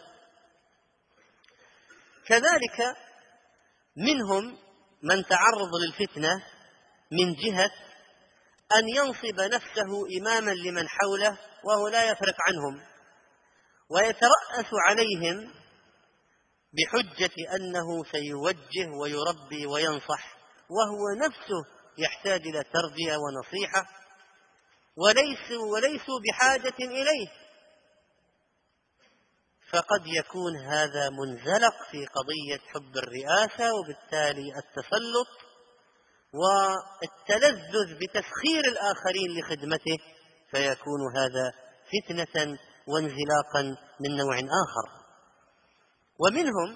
كذلك منهم من تعرض للفتنة من جهة أن ينصب نفسه إماما لمن حوله وهو لا يفرق عنهم، ويترأس عليهم بحجة أنه سيوجه ويربي وينصح، وهو نفسه يحتاج إلى تربية ونصيحة، وليسوا وليسوا بحاجة إليه. فقد يكون هذا منزلق في قضية حب الرئاسة، وبالتالي التسلط والتلذذ بتسخير الآخرين لخدمته، فيكون هذا فتنة وانزلاقا من نوع آخر. ومنهم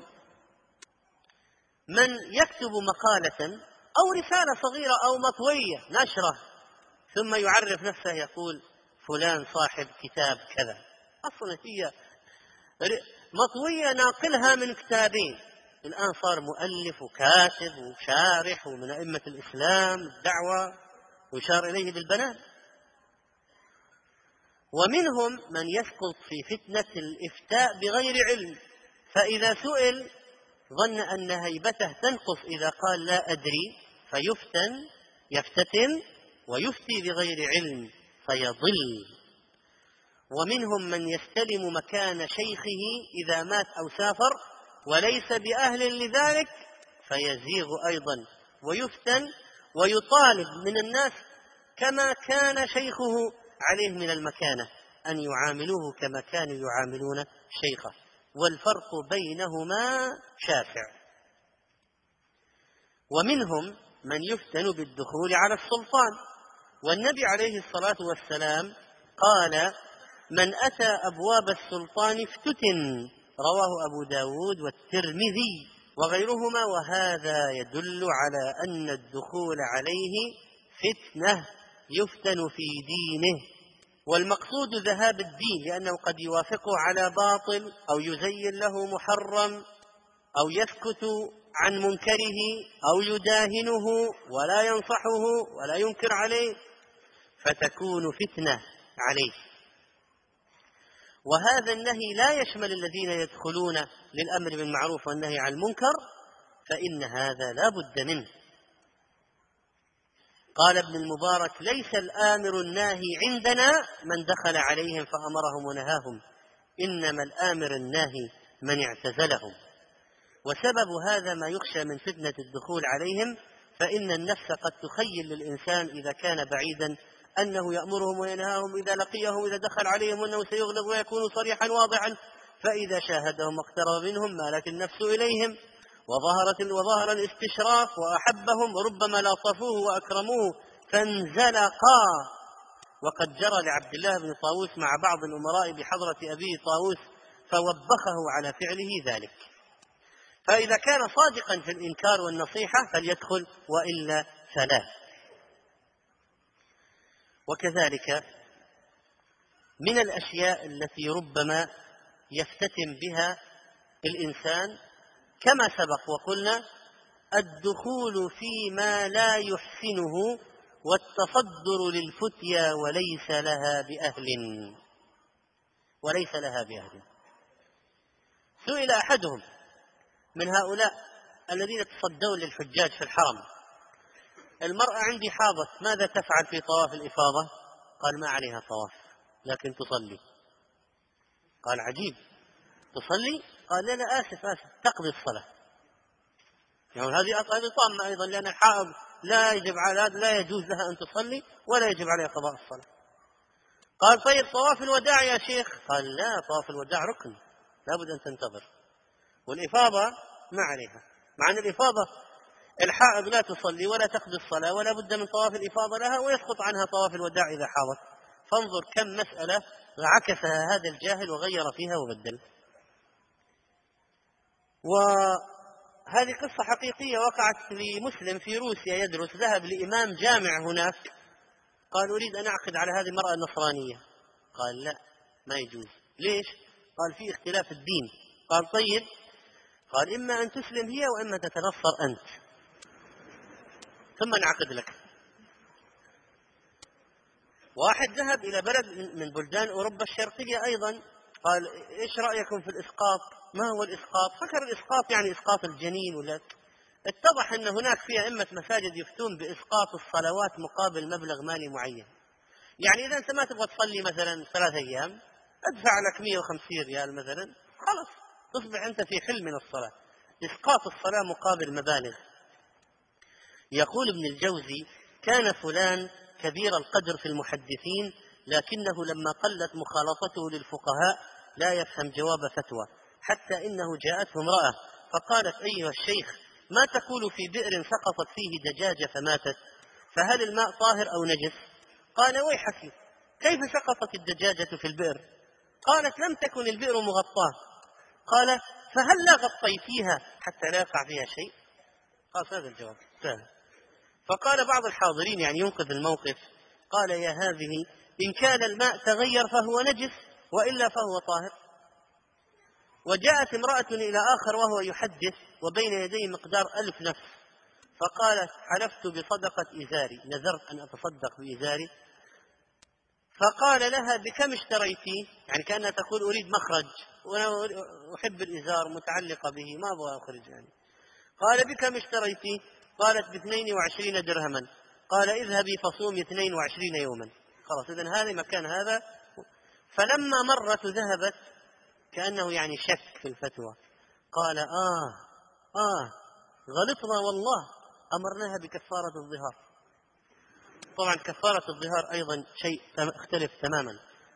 من يكتب مقالة أو رسالة صغيرة أو مطوية نشرة، ثم يعرف نفسه يقول فلان صاحب كتاب كذا، أصلا هي مطوية ناقلها من كتابين، الآن صار مؤلف وكاتب وشارح ومن أئمة الإسلام الدعوة ويشار إليه بالبنان. ومنهم من يسقط في فتنة الإفتاء بغير علم، فإذا سئل ظن أن هيبته تنقص إذا قال لا أدري، فيفتن يفتتن ويفتي بغير علم فيضل. ومنهم من يستلم مكان شيخه إذا مات أو سافر وليس بأهل لذلك، فيزيغ أيضا ويفتن ويطالب من الناس كما كان شيخه عليه من المكانة، أن يعاملوه كما كانوا يعاملون شيخه، والفرق بينهما شاسع. ومنهم من يفتن بالدخول على السلطان، والنبي عليه الصلاة والسلام قال: من أتى أبواب السلطان افتتن، رواه أبو داود والترمذي وغيرهما، وهذا يدل على أن الدخول عليه فتنة يفتن في دينه، والمقصود ذهاب الدين، لأنه قد يوافقه على باطل أو يزين له محرم أو يسكت عن منكره أو يداهنه ولا ينصحه ولا ينكر عليه، فتكون فتنة عليه. وهذا النهي لا يشمل الذين يدخلون للأمر بالمعروف والنهي عن المنكر، فإن هذا لا بد منه. قال ابن المبارك: ليس الآمر الناهي عندنا من دخل عليهم فأمرهم ونهاهم، إنما الآمر الناهي من اعتزلهم. وسبب هذا ما يخشى من فتنة الدخول عليهم، فإن النفس قد تخيل للإنسان إذا كان بعيدا أنه يأمرهم وينهاهم، إذا لقيهم إذا دخل عليهم أنه سيغلب ويكون صريحا واضحا، فإذا شاهدهم واقترب منهم مالت النفس إليهم وظهرت وظهر الاستشراف وأحبهم، وربما لاطفوه وأكرموه فانزلقا. وقد جرى لعبد الله بن طاووس مع بعض الأمراء بحضرة أبيه طاووس فوبخه على فعله ذلك. فإذا كان صادقا في الإنكار والنصيحة فليدخل، وإلا فلا. وكذلك من الأشياء التي ربما يفتتن بها الإنسان كما سبق وقلنا الدخول فيما لا يحسنه والتصدر للفتيا وليس لها بأهل وليس لها بأهل. سئل أحدهم من هؤلاء الذين يتصدون للحجاج في الحرم: المرأة عندي حاضت، ماذا تفعل في طواف الإفاضة؟ قال: ما عليها طواف لكن تصلي. قال: عجيب، تصلي؟ قال: لا لا آسف آسف تقضي الصلاة. يعني هذه هذه طامة أيضا، لأن الحائض لا يجب على لا يجوز لها أن تصلي ولا يجب عليها قضاء الصلاة. قال: طيب طواف الوداع يا شيخ؟ قال: لا، طواف الوداع ركن لا بد أن تنتظر، والإفاضة ما عليها. مع أن الإفاضة الحائض لا تصلي ولا تقضي الصلاة ولا بد من طواف الإفاضة لها، ويسقط عنها طواف الوداع إذا حاضت. فانظر كم مسألة عكسها هذا الجاهل وغير فيها وبدل. وهذه قصة حقيقية وقعت لمسلم في روسيا يدرس، ذهب لإمام جامع هناك، قال: أريد أن أعقد على هذه المرأة النصرانية. قال: لا، ما يجوز. ليش؟ قال: في اختلاف الدين. قال: طيب. قال: إما أن تسلم هي وإما تتنصر أنت ثم نعقد لك. واحد ذهب إلى بلد من بلدان أوروبا الشرقية أيضا، قال: إيش رأيكم في الإسقاط؟ ما هو الإسقاط؟ فكر الإسقاط يعني إسقاط الجنين ولا. اتضح أن هناك في أئمة مساجد يفتون بإسقاط الصلوات مقابل مبلغ مالي معين. يعني إذا أنت ما تبغى تصلي مثلا ثلاث أيام ادفع لك مئة وخمسين ريال مثلا، خلاص تصبح أنت في حل من الصلاة. إسقاط الصلاة مقابل مبالغ. يقول ابن الجوزي: كان فلان كبير القدر في المحدثين، لكنه لما قلت مخالطته للفقهاء لا يفهم جواب فتوى، حتى إنه جاءته امرأة فقالت: أيها الشيخ، ما تقول في بئر سقطت فيه دجاجة فماتت، فهل الماء طاهر أو نجس؟ قال: ويحك، كيف سقطت الدجاجة في البئر؟ قالت: لم تكن البئر مغطاة. قال: فهل لا غطيتيها حتى لا يقع فيها شيء؟ قال: هذا الجواب سهل. فقال بعض الحاضرين يعني ينقذ الموقف، قال: يا هذه، إن كان الماء تغير فهو نجس وإلا فهو طاهر. وجاءت امرأة إلى آخر وهو يحدث وبين يديه مقدار ألف نفس، فقالت: حلفت بصدقة إزاري، نذرت أن أتصدق بإزاري. فقال لها: بكم اشتريتي؟ يعني كأنها تقول: أريد مخرج وأنا أحب الإزار متعلقة به ما أبغى أخرج يعني. قال: بكم اشتريتي؟ قالت: باثنين وعشرين درهما. قال: اذهبي فصومي اثنين وعشرين يوما. خلاص، إذن هذا مكان هذا. فلما مرت ذهبت كأنه يعني شك في الفتوى، قال: آه آه غلطنا والله، أمرناها بكفارة الظهار. طبعا كفارة الظهار أيضا شيء اختلف تماما.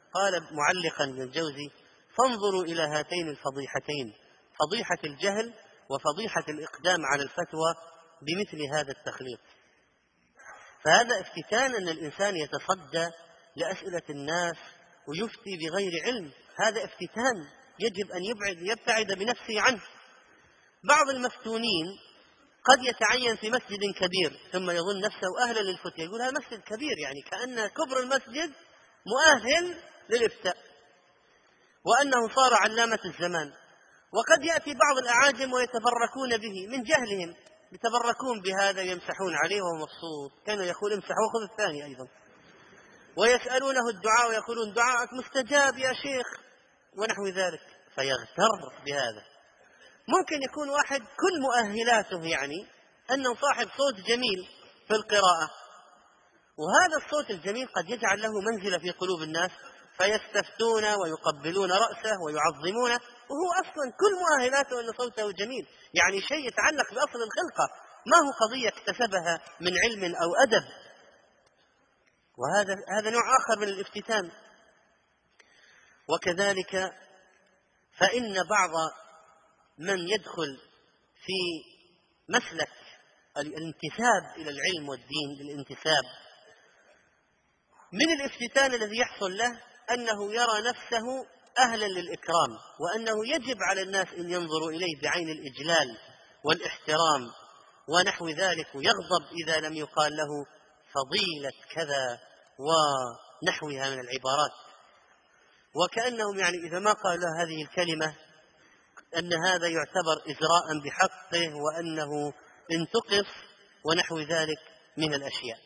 قال معلقا للجوزي: فانظروا إلى هاتين الفضيحتين، فضيحة الجهل وفضيحة الإقدام على الفتوى بمثل هذا التخليط. فهذا افتتان أن الإنسان يتصدى لأسئلة الناس ويفتي بغير علم، هذا افتتان يجب أن يبعد يبتعد بنفسه عنه. بعض المفتونين قد يتعين في مسجد كبير ثم يظن نفسه أهلا للفتية، يقول هذا مسجد كبير، يعني كأن كبر المسجد مؤهل للإفتاء وأنه صار علامة الزمان. وقد يأتي بعض الأعاجم ويتبركون به من جهلهم، يتبركون بهذا يمسحون عليه وهو مبسوط، كانوا يقول امسح وخذ الثاني أيضا، ويسألونه الدعاء ويقولون دعاءك مستجاب يا شيخ ونحو ذلك، فيغتر بهذا. ممكن يكون واحد كل مؤهلاته يعني أنه صاحب صوت جميل في القراءة، وهذا الصوت الجميل قد يجعل له منزلة في قلوب الناس فيستفتون ويقبلون رأسه ويعظمونه، وهو أصلا كل مؤهلاته أن صوته جميل، يعني شيء يتعلق بأصل الخلقة، ما هو قضية اكتسبها من علم أو أدب. وهذا هذا نوع آخر من الافتتان. وكذلك فإن بعض من يدخل في مسلك الانتساب إلى العلم والدين بالانتساب، من الافتتان الذي يحصل له أنه يرى نفسه أهلا للإكرام، وأنه يجب على الناس أن ينظروا إليه بعين الإجلال والاحترام ونحو ذلك، ويغضب إذا لم يقال له فضيلة كذا ونحوها من العبارات، وكأنهم يعني إذا ما قال له هذه الكلمة أن هذا يعتبر إجراء بحقه وأنه انتقص ونحو ذلك من الأشياء.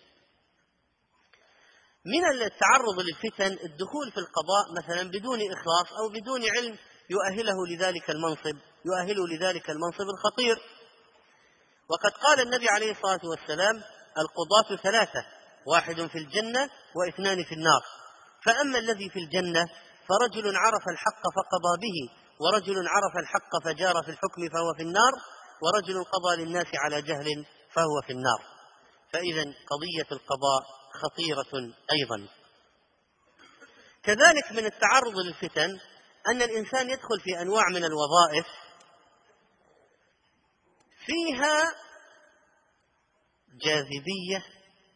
من التعرض للفتن الدخول في القضاء مثلا بدون إخلاص أو بدون علم يؤهله لذلك المنصب يؤهله لذلك المنصب الخطير. وقد قال النبي عليه الصلاة والسلام: القضاة ثلاثة، واحد في الجنة واثنان في النار، فأما الذي في الجنة فرجل عرف الحق فقضى به، ورجل عرف الحق فجار في الحكم فهو في النار، ورجل قضى للناس على جهل فهو في النار. فإذا قضية القضاء خطيرة أيضا. كذلك من التعرض للفتن أن الإنسان يدخل في أنواع من الوظائف فيها جاذبية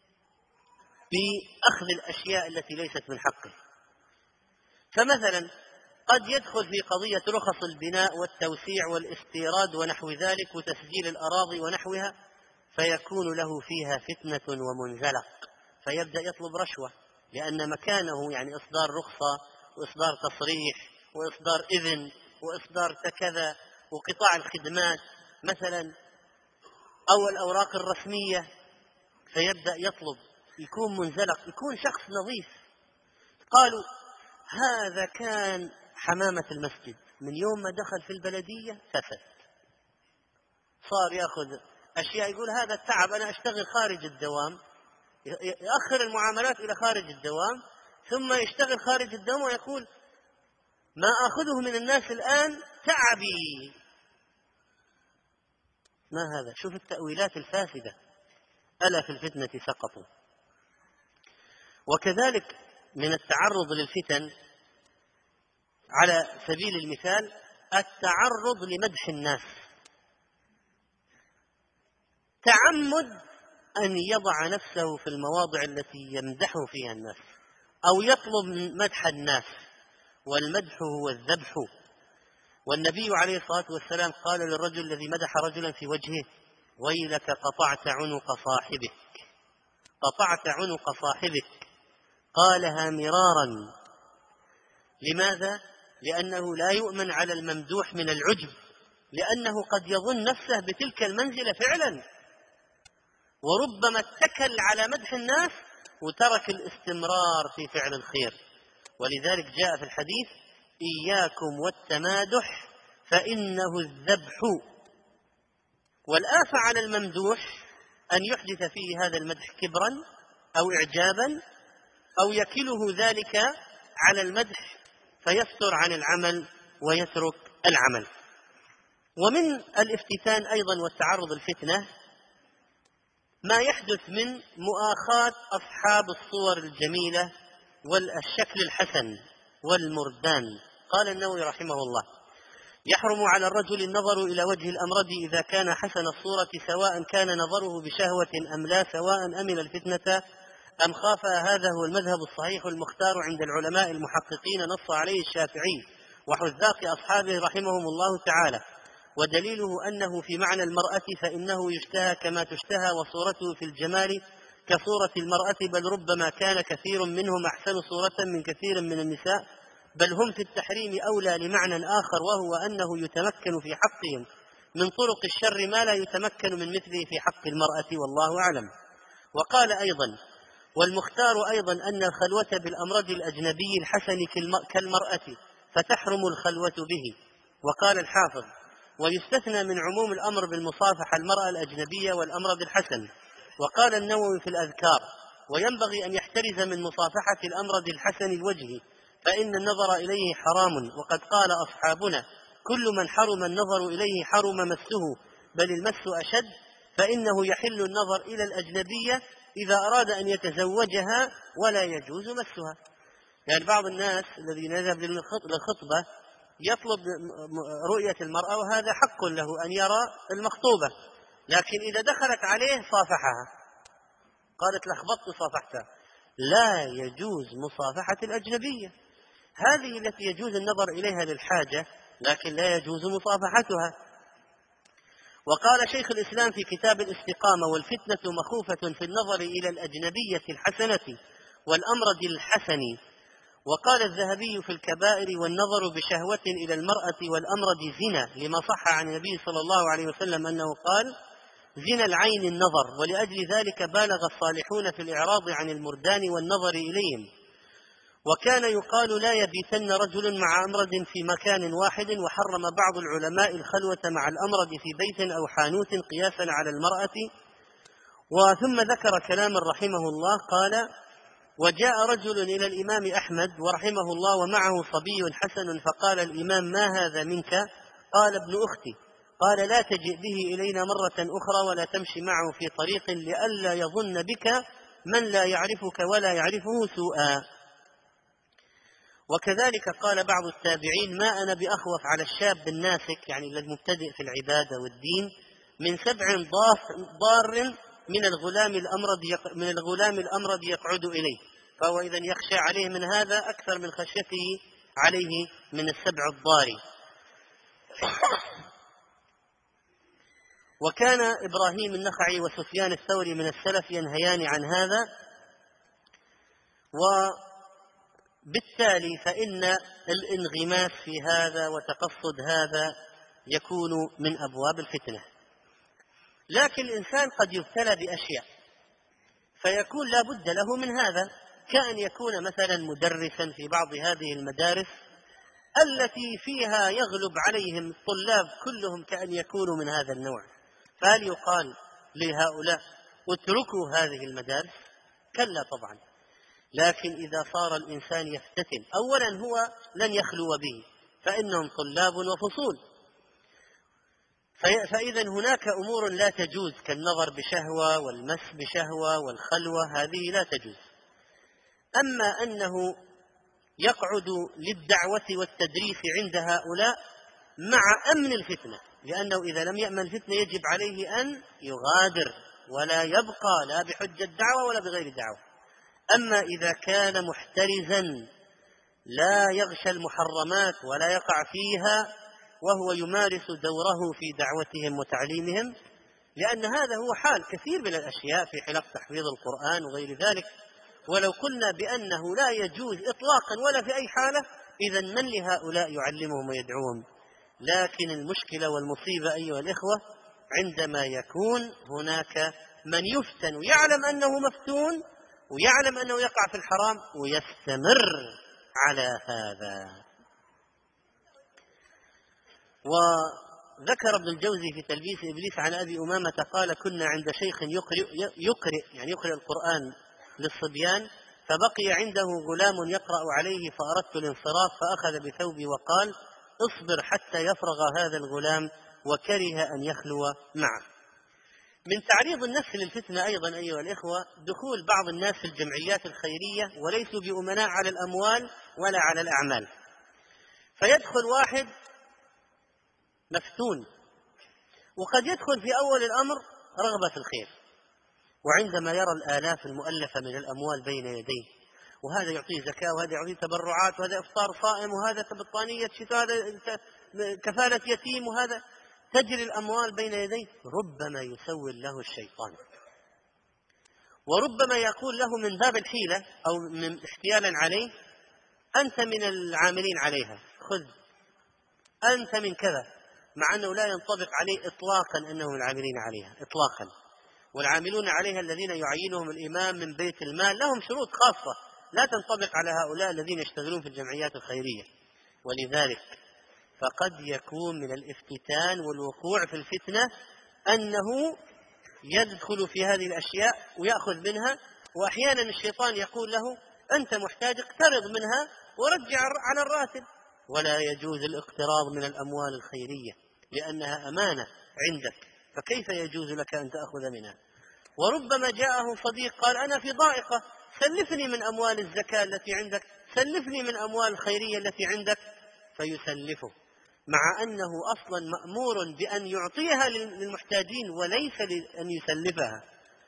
بأخذ الأشياء التي ليست من حقه. فمثلا قد يدخل في قضية رخص البناء والتوسيع والاستيراد ونحو ذلك وتسجيل الأراضي ونحوها، فيكون له فيها فتنة ومنزلق، فيبدأ يطلب رشوة، لأن مكانه يعني إصدار رخصة وإصدار تصريح وإصدار إذن وإصدار كذا وقطاع الخدمات مثلا أو الأوراق الرسمية، فيبدأ يطلب، يكون منزلق، يكون شخص نظيف. قالوا هذا كان حمامة المسجد، من يوم ما دخل في البلدية فسد، صار يأخذ أشياء، يقول هذا التعب أنا أشتغل خارج الدوام، يأخر المعاملات إلى خارج الدوام ثم يشتغل خارج الدوام ويقول ما أخذه من الناس الآن تعبي. ما هذا؟ شوف التأويلات الفاسدة، ألا في الفتنة سقطوا. وكذلك من التعرض للفتن على سبيل المثال التعرض لمدح الناس، تعمد أن يضع نفسه في المواضع التي يمدحه فيها الناس أو يطلب مدح الناس، والمدح هو الذبح. والنبي عليه الصلاة والسلام قال للرجل الذي مدح رجلا في وجهه: ويلك قطعت عنق صاحبك، قطعت عنق صاحبك. قالها مرارا. لماذا؟ لأنه لا يؤمن على الممدوح من العجب، لأنه قد يظن نفسه بتلك المنزلة فعلا، وربما اتكل على مدح الناس وترك الاستمرار في فعل الخير. ولذلك جاء في الحديث: إياكم والتمادح فإنه الذبح. والآفة على الممدوح أن يحدث فيه هذا المدح كبرا أو إعجابا أو يكله ذلك على المدح فيفتر عن العمل ويترك العمل. ومن الافتتان أيضا والتعرض الفتنة ما يحدث من مؤاخاة أصحاب الصور الجميلة والشكل الحسن والمردان. قال النووي رحمه الله: يحرم على الرجل النظر إلى وجه الأمرد إذا كان حسن الصورة، سواء كان نظره بشهوة أم لا، سواء أمن الفتنة أم خافها. هذا هو المذهب الصحيح المختار عند العلماء المحققين، نص عليه الشافعي وحذاق أصحابه رحمهم الله تعالى. ودليله أنه في معنى المرأة، فإنه يشتهى كما تشتهى، وصورته في الجمال كصورة المرأة، بل ربما كان كثير منهم أحسن صورة من كثير من النساء، بل هم في التحريم أولى لمعنى آخر، وهو أنه يتمكن في حقهم من طرق الشر ما لا يتمكن من مثله في حق المرأة، والله أعلم. وقال أيضا: والمختار أيضا أن الخلوة بالأمرد الأجنبي الحسن كالمرأة، فتحرم الخلوة به. وقال الحافظ: ويستثنى من عموم الأمر بالمصافحة المرأة الأجنبية والأمرد الحسن. وقال النووي في الأذكار: وينبغي أن يحترز من مصافحة الأمرد الحسن الوجه، فإن النظر إليه حرام، وقد قال أصحابنا: كل من حرم النظر إليه حرم مسه، بل المس أشد، فإنه يحل النظر إلى الأجنبية إذا أراد أن يتزوجها ولا يجوز مسها. يعني بعض الناس الذين يذهب للخطبة يطلب رؤية المرأة، وهذا حق له أن يرى المخطوبة، لكن إذا دخلت عليه صافحها، قالت لخبطت صافحتها. لا يجوز مصافحة الأجنبية، هذه التي يجوز النظر إليها للحاجة، لكن لا يجوز مصافحتها. وقال شيخ الإسلام في كتاب الاستقامة: والفتنة مخوفة في النظر إلى الأجنبية الحسنة والأمرد الحسن. وقال الذهبي في الكبائر: والنظر بشهوة إلى المرأة والأمرد زنا، لما صح عن النبي صلى الله عليه وسلم أنه قال: زنا العين النظر. ولأجل ذلك بالغ الصالحون في الإعراض عن المردان والنظر إليهم. وكان يقال: لا يبيتن رجل مع أمرد في مكان واحد. وحرم بعض العلماء الخلوة مع الأمرد في بيت أو حانوت قياسا على المرأة. وثم ذكر كلاما رحمه الله، قال: وجاء رجل إلى الإمام أحمد ورحمه الله ومعه صبي حسن، فقال الإمام: ما هذا منك؟ قال: ابن أختي. قال: لا تجئ به إلينا مرة أخرى، ولا تمشي معه في طريق، لئلا يظن بك من لا يعرفك ولا يعرفه سوءا. وكذلك قال بعض التابعين: ما أنا بأخوف على الشاب الناسك، يعني المبتدئ في العبادة والدين، من سبع ضار من الغلام الأمرد من الغلام الأمرد يقعد إليه. فهو إذن يخشى عليه من هذا أكثر من خشيته عليه من السبع الضار. وكان إبراهيم النخعي وسفيان الثوري من السلف ينهيان عن هذا، وبالتالي فإن الانغماس في هذا وتقصد هذا يكون من أبواب الفتنة. لكن الإنسان قد يبتلى بأشياء فيكون لا بد له من هذا، كأن يكون مثلا مدرسا في بعض هذه المدارس التي فيها يغلب عليهم الطلاب كلهم كأن يكونوا من هذا النوع، فهل يقال لهؤلاء اتركوا هذه المدارس؟ كلا طبعا. لكن إذا صار الإنسان يفتتن، أولا هو لن يخلو به، فإنهم طلاب وفصول، فإذا هناك أمور لا تجوز كالنظر بشهوة والمس بشهوة والخلوة، هذه لا تجوز. أما أنه يقعد للدعوة والتدريس عند هؤلاء مع أمن الفتنة، لأنه إذا لم يأمن الفتنة يجب عليه أن يغادر ولا يبقى لا بحجة دعوة ولا بغير دعوة. أما إذا كان محترزا لا يغشى المحرمات ولا يقع فيها وهو يمارس دوره في دعوتهم وتعليمهم، لأن هذا هو حال كثير من الأشياء في حلق تحفيظ القرآن وغير ذلك. ولو قلنا بأنه لا يجوز إطلاقا ولا في أي حالة، إذن من لهؤلاء يعلمهم ويدعوهم؟ لكن المشكلة والمصيبة أيها الإخوة عندما يكون هناك من يفتن ويعلم أنه مفتون ويعلم أنه يقع في الحرام ويستمر على هذا. وذكر ابن الجوزي في تلبيس إبليس عن أبي أمامة قال: كنا عند شيخ يقرئ, يقرئ يعني يقرئ القرآن للصبيان، فبقي عنده غلام يقرأ عليه، فأردت الانصراف، فأخذ بثوبي وقال: اصبر حتى يفرغ هذا الغلام، وكره أن يخلو معه. من تعريض النفس للفتنة أيضا أيها الإخوة دخول بعض الناس في الجمعيات الخيرية وليسوا بأمناء على الأموال ولا على الأعمال، فيدخل واحد مفتون وقد يدخل في أول الأمر رغبة في الخير، وعندما يرى الآلاف المؤلفة من الأموال بين يديه، وهذا يعطيه زكاة وهذا يعطيه تبرعات وهذا إفطار صائم وهذا بطانية شتاء وهذا كفالة يتيم وهذا، تجري الأموال بين يديه، ربما يسول له الشيطان، وربما يقول له من باب الحيلة أو من احتيالا عليه: أنت من العاملين عليها، خذ، أنت من كذا، مع أنه لا ينطبق عليه إطلاقا أنهم العاملين عليها إطلاقا. والعاملون عليها الذين يعينهم الإمام من بيت المال لهم شروط خاصة لا تنطبق على هؤلاء الذين يشتغلون في الجمعيات الخيرية. ولذلك فقد يكون من الافتتان والوقوع في الفتنة أنه يدخل في هذه الأشياء ويأخذ منها، وأحيانا الشيطان يقول له: أنت محتاج، اقترض منها ورجع على الراتب. ولا يجوز الاقتراض من الأموال الخيرية لأنها أمانة عندك، فكيف يجوز لك أن تأخذ منها؟ وربما جاءه صديق قال: أنا في ضائقة، سلفني من أموال الزكاة التي عندك، سلفني من أموال الخيرية التي عندك، فيسلفه، مع أنه أصلا مأمور بأن يعطيها للمحتاجين وليس لأن يسلفها،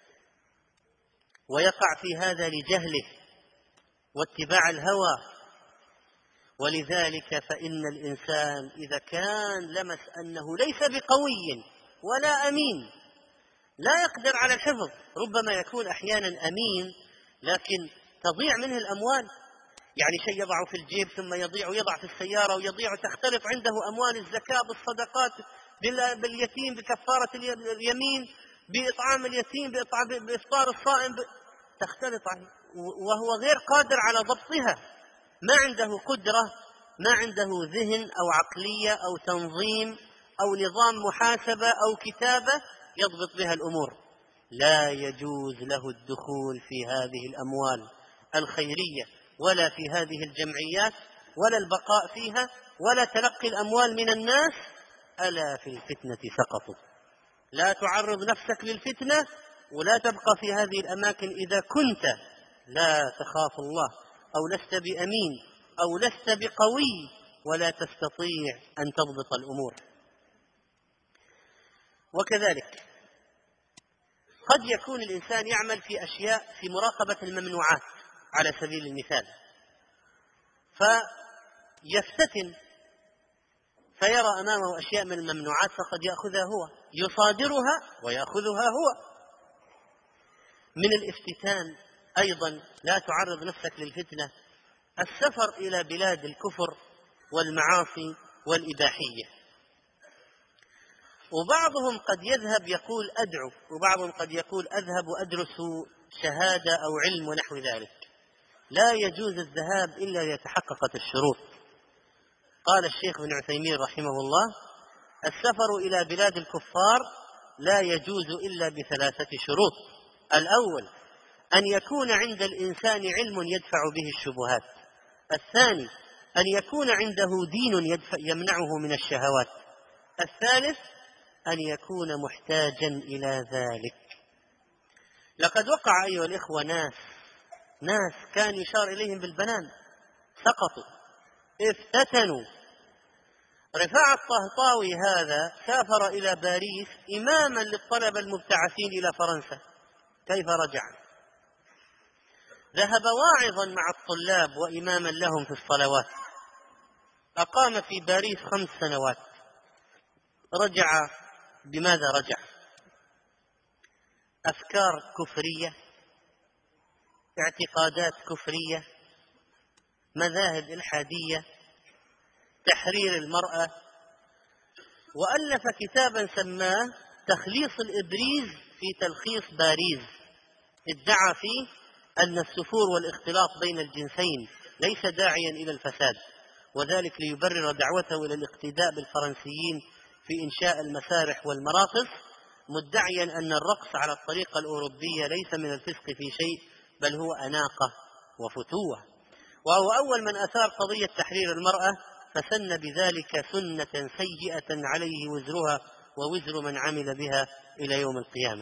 ويقع في هذا لجهله واتباع الهوى. ولذلك فإن الإنسان إذا كان لمس أنه ليس بقوي ولا أمين، لا يقدر على الحفظ، ربما يكون أحيانا أمين لكن تضيع منه الأموال، يعني شيء يضع في الجيب ثم يضيع، ويضع في السيارة ويضيع، وتختلط عنده أموال الزكاة بالصدقات باليتيم بكفارة اليمين بإطعام اليتيم بإفطار الصائم، تختلط وهو غير قادر على ضبطها، ما عنده قدرة، ما عنده ذهن أو عقلية أو تنظيم أو نظام محاسبة أو كتابة يضبط بها الأمور. لا يجوز له الدخول في هذه الأموال الخيرية ولا في هذه الجمعيات ولا البقاء فيها ولا تلقي الأموال من الناس، ألا في الفتنة سقطوا. لا تعرض نفسك للفتنة ولا تبقى في هذه الأماكن إذا كنت لا تخاف الله أو لست بأمين أو لست بقوي ولا تستطيع أن تضبط الأمور. وكذلك قد يكون الإنسان يعمل في أشياء في مراقبة الممنوعات على سبيل المثال، فيفتتن فيرى أمامه أشياء من الممنوعات فقد يأخذها هو، يصادرها ويأخذها هو. من الافتتان أيضا لا تعرض نفسك للفتنة السفر إلى بلاد الكفر والمعاصي والإباحية، وبعضهم قد يذهب يقول أدعو، وبعضهم قد يقول أذهب أدرس شهادة أو علم ونحو ذلك. لا يجوز الذهاب إلا ليتحققت الشروط. قال الشيخ ابن عثيمين رحمه الله: السفر إلى بلاد الكفار لا يجوز إلا بثلاثة شروط. الأول أن يكون عند الإنسان علم يدفع به الشبهات. الثاني أن يكون عنده دين يمنعه من الشهوات. الثالث أن يكون محتاجا إلى ذلك. لقد وقع أيها الإخوة ناس ناس كان يشار إليهم بالبنان سقطوا، افتتنوا. رفاعة الطهطاوي هذا سافر إلى باريس إماما للطلبة المبتعثين إلى فرنسا، كيف رجع؟ ذهب واعظا مع الطلاب وإماما لهم في الصلوات، أقام في باريس خمس سنوات. رجع بماذا رجع؟ أفكار كفرية، اعتقادات كفرية، مذاهب إلحادية، تحرير المرأة، وألف كتابا سماه تخليص الإبريز في تلخيص باريس، ادعى فيه أن السفور والاختلاط بين الجنسين ليس داعيا إلى الفساد، وذلك ليبرر دعوته إلى الاقتداء بالفرنسيين في إنشاء المسارح والمراقص، مدعيا أن الرقص على الطريقة الأوروبية ليس من الفسق في شيء، بل هو أناقة وفتوة. وهو أول من أثار قضية تحرير المرأة، فسن بذلك سنة سيئة عليه وزرها ووزر من عمل بها إلى يوم القيامة.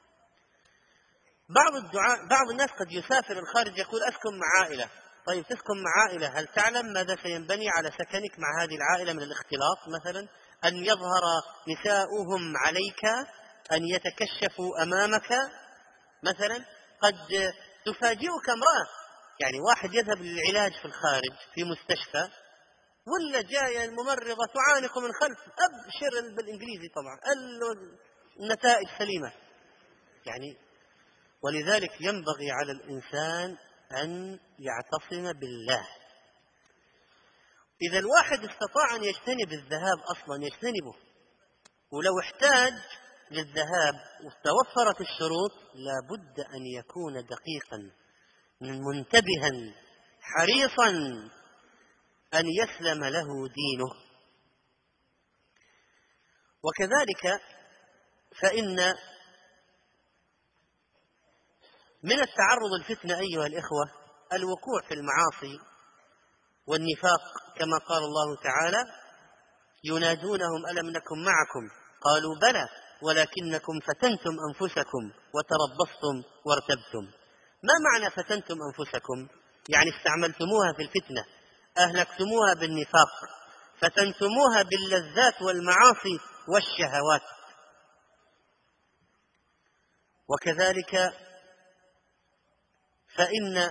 بعض الدعاء بعض الناس قد يسافر الخارج يقول أسكن مع عائلة. طيب تسكن مع عائلة، هل تعلم ماذا سينبني على سكنك مع هذه العائلة من الاختلاط مثلا؟ أن يظهر نساؤهم عليك، أن يتكشفوا أمامك مثلا. قد تفاجئك امرأة، يعني واحد يذهب للعلاج في الخارج في مستشفى، ولا جاية الممرضة تعانق من خلف، أبشر بالإنجليزي طبعا، النتائج سليمة يعني. ولذلك ينبغي على الإنسان أن يعتصم بالله. إذا الواحد استطاع أن يجتنب الذهاب أصلا يجتنبه، ولو احتاج للذهاب وتوفرت الشروط لابد أن يكون دقيقا منتبها حريصا أن يسلم له دينه. وكذلك فإن من التعرض الفتنة أيها الإخوة الوقوع في المعاصي والنفاق، كما قال الله تعالى: ينادونهم ألم نكن معكم قالوا بلى ولكنكم فتنتم أنفسكم وتربصتم وارتبتم. ما معنى فتنتم أنفسكم؟ يعني استعملتموها في الفتنة، أهلكتموها بالنفاق، فتنتموها باللذات والمعاصي والشهوات. وكذلك فإن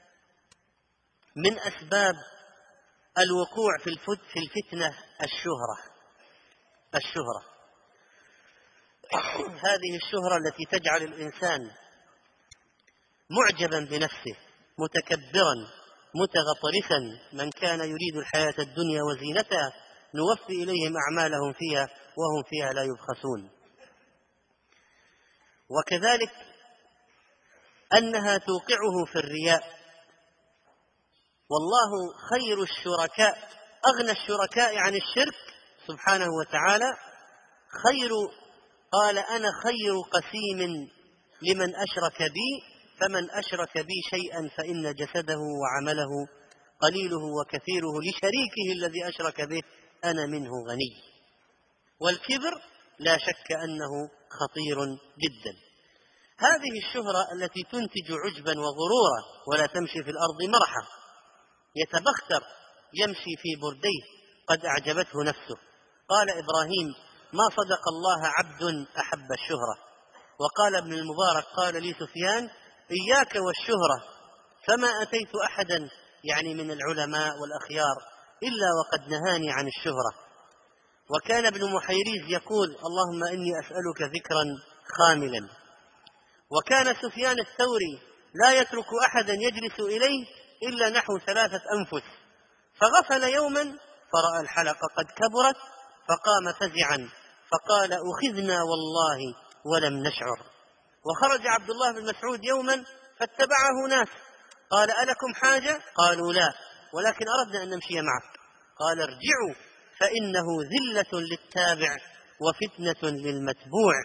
من أسباب الوقوع في الفتنة الشهرة الشهرة هذه الشهرة التي تجعل الإنسان معجبا بنفسه، متكبرا متغطرسا. من كان يريد الحياة الدنيا وزينتها نوفي إليهم أعمالهم فيها وهم فيها لا يبخسون. وكذلك أنها توقعه في الرياء. والله خير الشركاء، أغنى الشركاء عن الشرك سبحانه وتعالى. خير قال: أنا خير قسيم لمن أشرك بي، فمن أشرك بي شيئا فإن جسده وعمله قليله وكثيره لشريكه الذي أشرك به أنا منه غني. والكبر لا شك أنه خطير جدا. هذه الشهرة التي تنتج عجبا وغرورا ولا تمشي في الأرض مرحا، يتبختر يمشي في برديه قد أعجبته نفسه. قال إبراهيم: ما صدق الله عبد أحب الشهرة. وقال ابن المبارك: قال لي سفيان: إياك والشهرة، فما أتيت أحدا يعني من العلماء والأخيار إلا وقد نهاني عن الشهرة. وكان ابن محيريز يقول: اللهم إني أسألك ذكرا خاملا. وكان سفيان الثوري لا يترك أحدا يجلس إليه إلا نحو ثلاثة أنفس، فغفل يوما فرأى الحلقة قد كبرت فقام فزعا فقال: أخذنا والله ولم نشعر. وخرج عبد الله بن مسعود يوما فاتبعه ناس، قال: ألكم حاجة؟ قالوا: لا، ولكن أردنا أن نمشي معك. قال: ارجعوا فإنه ذلة للتابع وفتنة للمتبوع.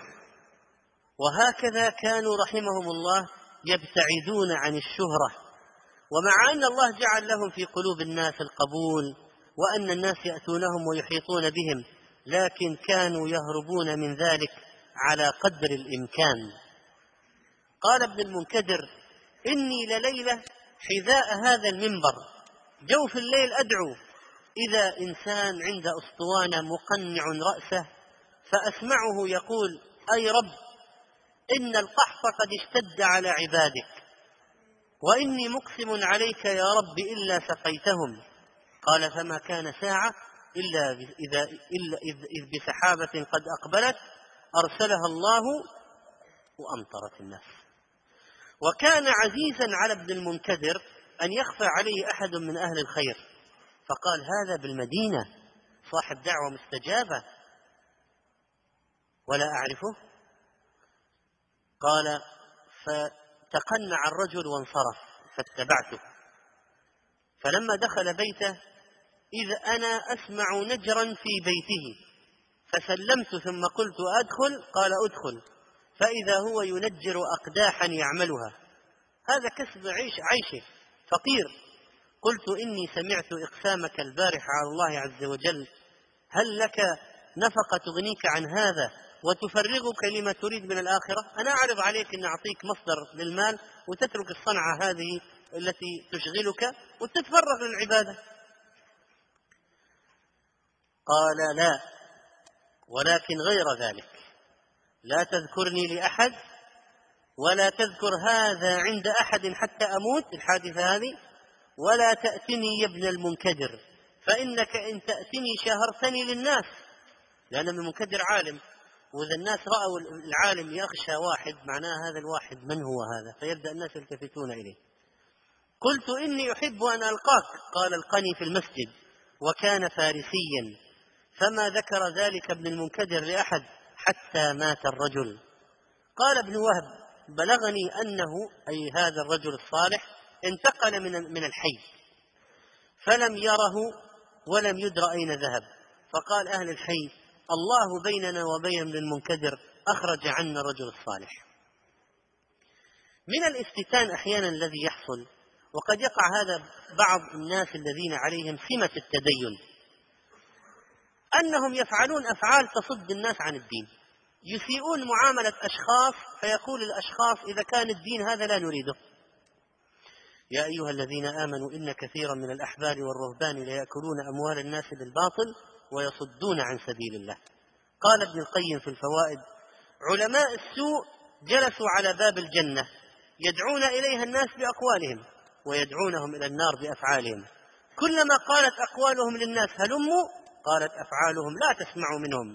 وهكذا كانوا رحمهم الله يبتعدون عن الشهرة، ومع أن الله جعل لهم في قلوب الناس القبول وأن الناس يأتونهم ويحيطون بهم، لكن كانوا يهربون من ذلك على قدر الإمكان. قال ابن المنكدر: إني لليلة حذاء هذا المنبر جوف الليل أدعو إذا إنسان عند أسطوانة مقنع رأسه فأسمعه يقول: أي رب، إن القحط قد اشتد على عبادك، وإني مقسم عليك يا رب إلا سقيتهم. قال: فما كان ساعة إلا إذا إلا إذ بسحابة قد أقبلت أرسلها الله وأمطرت الناس. وكان عزيزا على ابن المنكدر أن يخفى عليه أحد من أهل الخير، فقال: هذا بالمدينة صاحب دعوة مستجابة ولا أعرفه. قال: فتقنع الرجل وانصرف فاتبعته، فلما دخل بيته إذ أنا أسمع نجرا في بيته، فسلمت ثم قلت: أدخل؟ قال: أدخل، فإذا هو ينجر أقداحا يعملها. هذا كسب عيش عيشه، فقير. قلت: إني سمعت إقسامك البارحة على الله عز وجل، هل لك نفقة تغنيك عن هذا وتفرغك لما تريد من الآخرة؟ أنا أعرض عليك أن أعطيك مصدر للمال وتترك الصنعة هذه التي تشغلك وتتفرغ للعبادة. قال لا، ولكن غير ذلك، لا تذكرني لأحد ولا تذكر هذا عند أحد حتى أموت الحادثة هذه، ولا تأتني يا ابن المنكدر، فإنك إن تأتني شهرتني للناس. لأن ابن المنكدر عالم، وإذا الناس رأوا العالم يخشى واحد معناه هذا الواحد من هو هذا، فيبدأ الناس يلتفتون إليه. قلت إني أحب أن ألقاك، قال القني في المسجد، وكان فارسيا، فما ذكر ذلك ابن المنكدر لأحد حتى مات الرجل. قال ابن وهب بلغني أنه أي هذا الرجل الصالح انتقل من الحي فلم يره ولم يدر أين ذهب، فقال أهل الحي الله بيننا وبين ابن المنكدر أخرج عنا الرجل الصالح. من الافتتان أحيانا الذي يحصل، وقد يقع هذا بعض الناس الذين عليهم سمة التدين، أنهم يفعلون أفعال تصد الناس عن الدين، يسيئون معاملة أشخاص، فيقول الأشخاص إذا كان الدين هذا لا نريده. يا أيها الذين آمنوا إن كثيرا من الأحبار والرهبان ليأكلون أموال الناس بالباطل ويصدون عن سبيل الله. قال ابن القيم في الفوائد علماء السوء جلسوا على باب الجنة يدعون إليها الناس بأقوالهم ويدعونهم إلى النار بأفعالهم، كلما قالت أقوالهم للناس هلموا قالت أفعالهم لا تسمعوا منهم،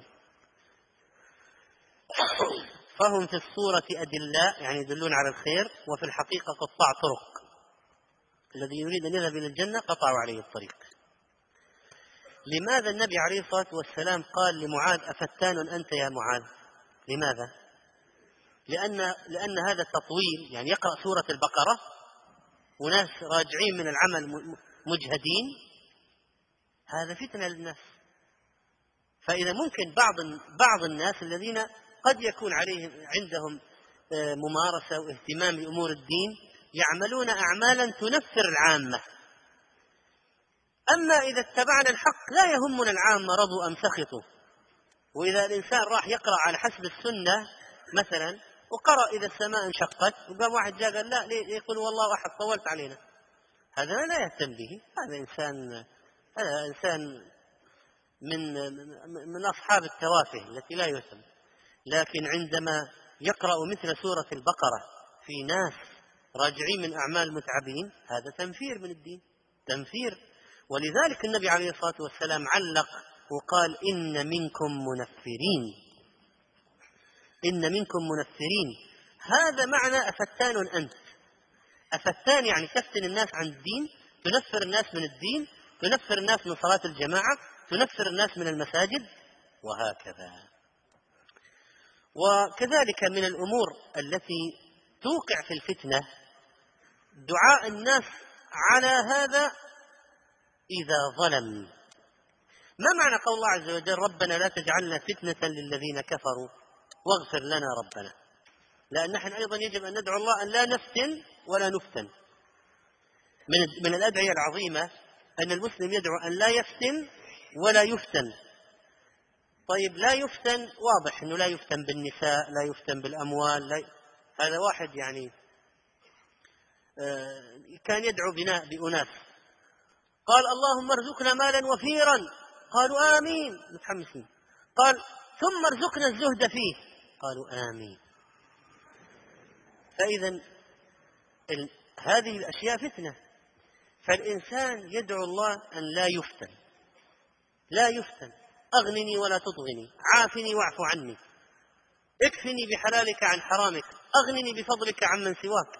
فهم في الصورة أدلاء يعني يدلون على الخير، وفي الحقيقة قطاع طرق، الذي يريد أن يذهب إلى الجنة قطعوا عليه الطريق. لماذا النبي عليه الصلاة والسلام قال لمعاذ أفتان أنت يا معاذ؟ لماذا؟ لأن, لأن هذا التطويل، يعني يقرأ سورة البقرة وناس راجعين من العمل مجهدين، هذا فتنة للناس. فإذا ممكن بعض بعض الناس الذين قد يكون عليهم عندهم ممارسة واهتمام بأمور الدين يعملون أعمالا تنفر العامة. أما إذا اتبعنا الحق لا يهمنا العامة رضوا أم سخطوا. وإذا الإنسان راح يقرأ على حسب السنة مثلا وقرأ إذا السماء انشقت وقام واحد جاء قال لا يقول والله أحد طولت علينا، هذا لا يهتم به، هذا إنسان هذا إنسان من من أصحاب التوافه التي لا يهتم. لكن عندما يقرأ مثل سورة البقرة في ناس راجعين من أعمال متعبين، هذا تنفير من الدين، تنفير. ولذلك النبي عليه الصلاة والسلام علق وقال إن منكم منفرين، إن منكم منفرين. هذا معنى أفتان أنت. أفتان يعني تفتن الناس عن الدين، تنفر الناس من الدين، تنفر الناس من صلاة الجماعة، تنفر الناس من المساجد، وهكذا. وكذلك من الأمور التي توقع في الفتنة دعاء الناس على هذا إذا ظلم. ما معنى قول الله عز وجل ربنا لا تجعلنا فتنة للذين كفروا واغفر لنا ربنا؟ لأن نحن أيضا يجب أن ندعو الله أن لا نفتن ولا نفتن. من من الأدعية العظيمة أن المسلم يدعو أن لا يفتن ولا يفتن. طيب لا يفتن واضح أنه لا يفتن بالنساء، لا يفتن بالأموال، لا ي... هذا واحد يعني آه كان يدعو بناء بأناس قال اللهم ارزقنا مالا وفيرا، قالوا آمين متحمسين، قال ثم ارزقنا الزهد فيه، قالوا آمين. فإذا ال... هذه الأشياء فتنة، فالإنسان يدعو الله أن لا يفتن، لا يفتن. أغنني ولا تطغني، عافني واعف عني، اكفني بحلالك عن حرامك، أغنني بفضلك عمن سواك.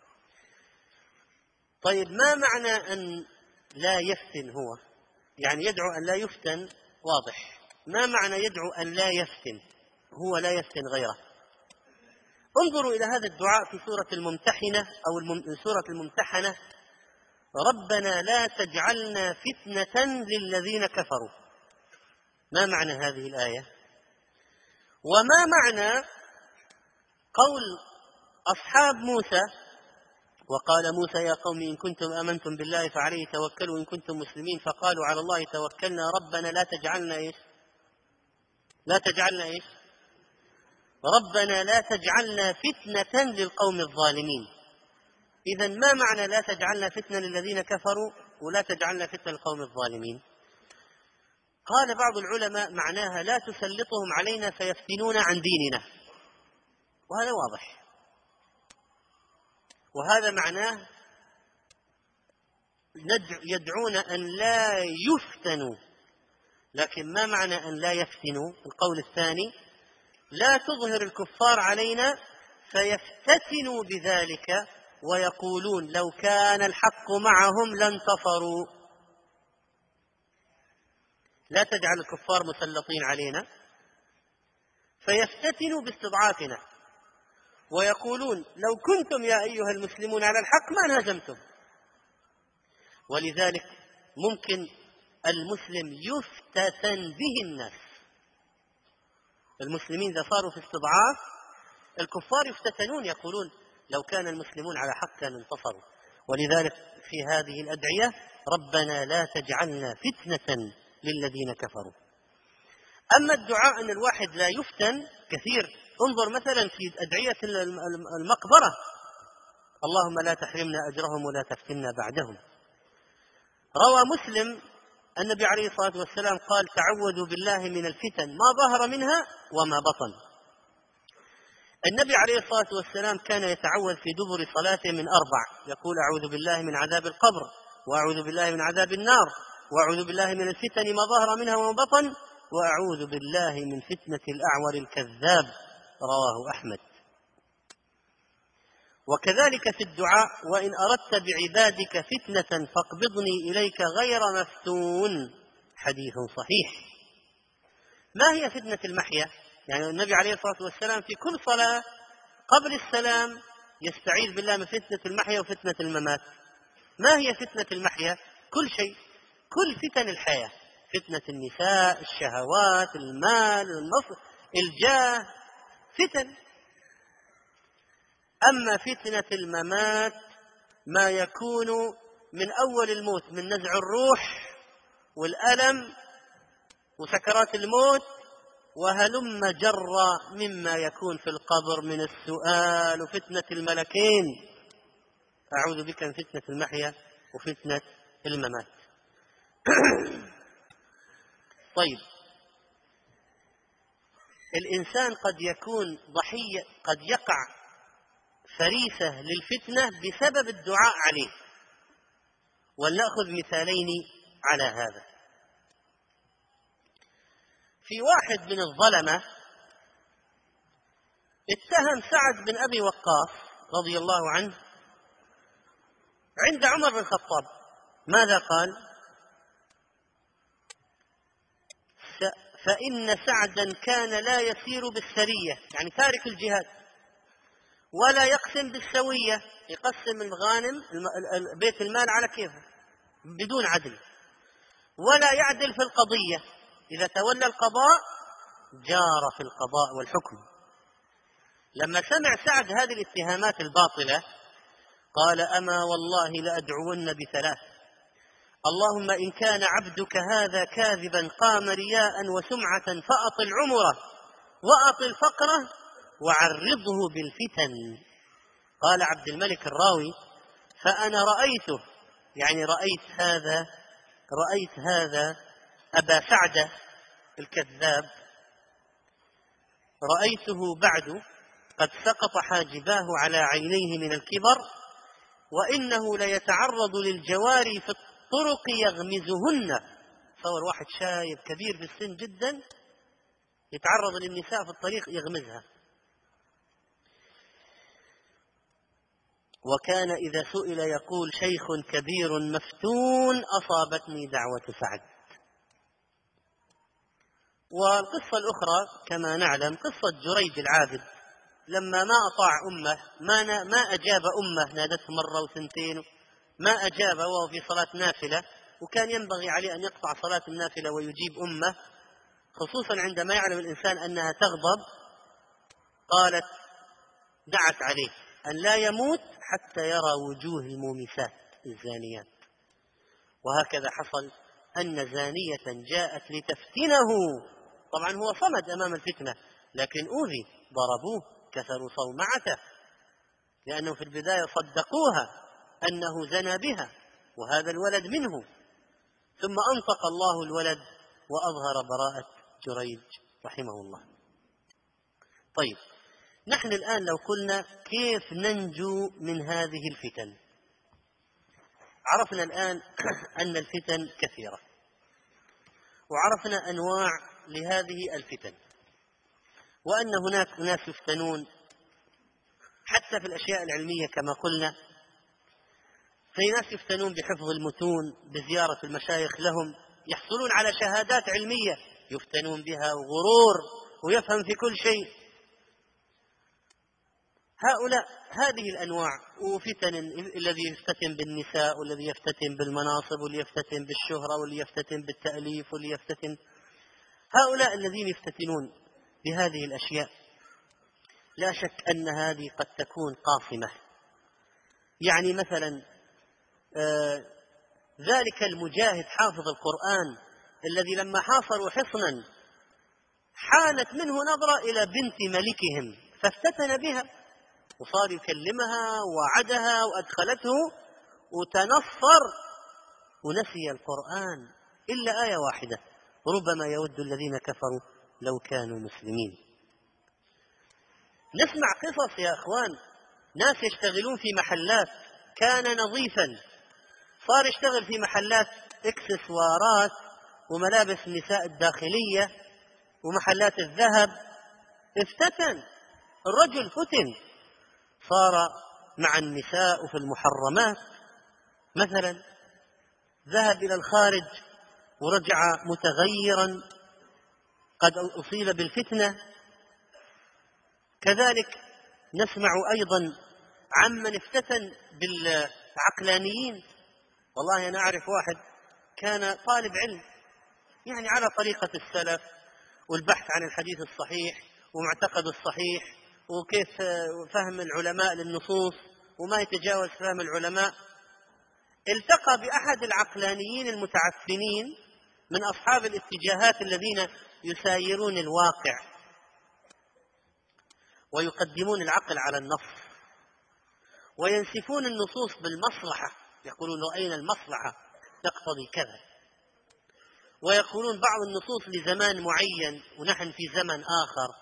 طيب ما معنى أن لا يفتن؟ هو يعني يدعو أن لا يفتن واضح. ما معنى يدعو أن لا يفتن؟ هو لا يفتن غيره. انظروا إلى هذا الدعاء في سورة الممتحنة أو الم... سورة الممتحنة، ربنا لا تجعلنا فتنة للذين كفروا. ما معنى هذه الآية؟ وما معنى قول أصحاب موسى وقال موسى يا قوم إن كنتم آمنتم بالله فعليه توكلوا إن كنتم مسلمين، فقالوا على الله توكلنا ربنا لا تجعلنا إيش؟ لا تجعلنا إيش؟ ربنا لا تجعلنا فتنة للقوم الظالمين. إذن ما معنى لا تجعلنا فتنة للذين كفروا ولا تجعلنا فتنة للقوم الظالمين؟ قال بعض العلماء معناها لا تسلطهم علينا فيفتنون عن ديننا، وهذا واضح. وهذا معناه يدعون أن لا يفتنوا، لكن ما معنى أن لا يفتنوا؟ القول الثاني لا تظهر الكفار علينا فيفتتنوا بذلك ويقولون لو كان الحق معهم لانتصروا. لا تجعل الكفار مسلطين علينا فيفتتنوا باستضعافنا ويقولون لو كنتم يا أيها المسلمون على الحق ما انهزمتم. ولذلك ممكن المسلم يفتتن به الناس. المسلمين إذا صاروا في استضعاف الكفار يفتتنون، يقولون لو كان المسلمون على حق كانوا انتصروا. ولذلك في هذه الأدعية ربنا لا تجعلنا فتنة للذين كفروا. أما الدعاء أن الواحد لا يفتن كثير، انظر مثلا في أدعية المقبرة: اللهم لا تحرمنا أجرهم ولا تفتنا بعدهم. روى مسلم النبي عليه الصلاة والسلام قال: تعوذوا بالله من الفتن ما ظهر منها وما بطن. النبي عليه الصلاة والسلام كان يتعوذ في دبر صلاته من أربع، يقول: أعوذ بالله من عذاب القبر، وأعوذ بالله من عذاب النار، وأعوذ بالله من الفتن ما ظهر منها وما بطن، وأعوذ بالله من فتنة الأعور الكذاب. رواه أحمد. وكذلك في الدعاء: وإن أردت بعبادك فتنة فاقبضني إليك غير مفتون. حديث صحيح. ما هي فتنة المحيا؟ يعني النبي عليه الصلاة والسلام في كل صلاة قبل السلام يستعيذ بالله من فتنة المحيا وفتنة الممات. ما هي فتنة المحيا؟ كل شيء، كل فتن الحياة: فتنة النساء، الشهوات، المال، النصر، الجاه، فتن. أما فتنة الممات ما يكون من أول الموت، من نزع الروح والألم وسكرات الموت وهلم جرا مما يكون في القبر من السؤال وفتنة الملكين. أعوذ بك من فتنة المحيا وفتنة الممات. طيب، الإنسان قد يكون ضحية، قد يقع فريسة للفتنة بسبب الدعاء عليه. ولنأخذ مثالين على هذا. في واحد من الظلمة اتهم سعد بن أبي وقاص رضي الله عنه عند عمر بن الخطاب. ماذا قال؟ فإن سعدا كان لا يسير بالسرية، يعني تارك الجهاد، ولا يقسم بالسوية، يقسم الغانم بيت المال على كيفه بدون عدل، ولا يعدل في القضية، إذا تولى القضاء جار في القضاء والحكم. لما سمع سعد هذه الاتهامات الباطلة قال: أما والله لأدعون بثلاث: اللهم إن كان عبدك هذا كاذبا قام رياء وسمعة فأطل عمره وأطل فقره وعرضه بالفتن. قال عبد الملك الراوي: فأنا رأيته، يعني رأيت هذا رأيت هذا أبا سعدة الكذاب، رأيته بعد قد سقط حاجباه على عينيه من الكبر، وإنه ليتعرض للجواري في الطرق يغمزهن. تصور واحد شايب كبير في السن جدا يتعرض للنساء في الطريق يغمزها. وكان إذا سئل يقول: شيخ كبير مفتون أصابتني دعوة سعد. والقصة الأخرى كما نعلم قصة جريج العابد، لما ما أطاع أمه، ما, ما أجاب أمه، نادته مرة وثنتين ما أجاب وهو في صلاة نافلة، وكان ينبغي عليه أن يقطع صلاة النافلة ويجيب أمه، خصوصا عندما يعلم الإنسان أنها تغضب. قالت دعت عليه أن لا يموت حتى يرى وجوه المومسات الزانيات. وهكذا حصل أن زانية جاءت لتفتنه طبعا هو صمد أمام الفتنة، لكن أوذي، ضربوه، كسروا صومعته، لأنه في البداية صدقوها أنه زنى بها وهذا الولد منه، ثم أنطق الله الولد وأظهر براءة جريج رحمه الله. طيب، نحن الآن لو قلنا كيف ننجو من هذه الفتن؟ عرفنا الآن أن الفتن كثيرة، وعرفنا أنواع لهذه الفتن، وأن هناك ناس يفتنون حتى في الأشياء العلمية كما قلنا. في ناس يفتنون بحفظ المتون، بزيارة المشايخ لهم، يحصلون على شهادات علمية يفتنون بها، وغرور، ويفهم في كل شيء. هؤلاء هذه الأنواع. وفتن الذي يفتتن بالنساء، والذي يفتتن بالمناصب، واللي يفتتن بالشهرة، واللي يفتتن بالتأليف، واللي يفتتن. هؤلاء الذين يفتتنون بهذه الأشياء لا شك أن هذه قد تكون قاصمة. يعني مثلا آه ذلك المجاهد حافظ القرآن الذي لما حاصروا حصنا حانت منه نظرة إلى بنت ملكهم فافتتن بها، وصار يكلمها وعدها وأدخلته وتنصر ونسي القرآن إلا آية واحدة: ربما يود الذين كفروا لو كانوا مسلمين. نسمع قصص يا أخوان، ناس يشتغلون في محلات، كان نظيفا، صار يشتغل في محلات إكسسوارات وملابس النساء الداخلية ومحلات الذهب، افتتن الرجل، فتن، صار مع النساء في المحرمات مثلا، ذهب إلى الخارج ورجع متغيرا قد أصيب بالفتنة. كذلك نسمع أيضا عمن افتتن بالعقلانيين. والله أنا أعرف واحد كان طالب علم يعني على طريقة السلف، والبحث عن الحديث الصحيح ومعتقد الصحيح وكيف فهم العلماء للنصوص وما يتجاوز فهم العلماء، التقى بأحد العقلانيين المتعفنين من أصحاب الاتجاهات الذين يسايرون الواقع ويقدمون العقل على النص وينسفون النصوص بالمصلحة، يقولون رأينا المصلحة تقتضي كذا، ويقولون بعض النصوص لزمان معين ونحن في زمن آخر.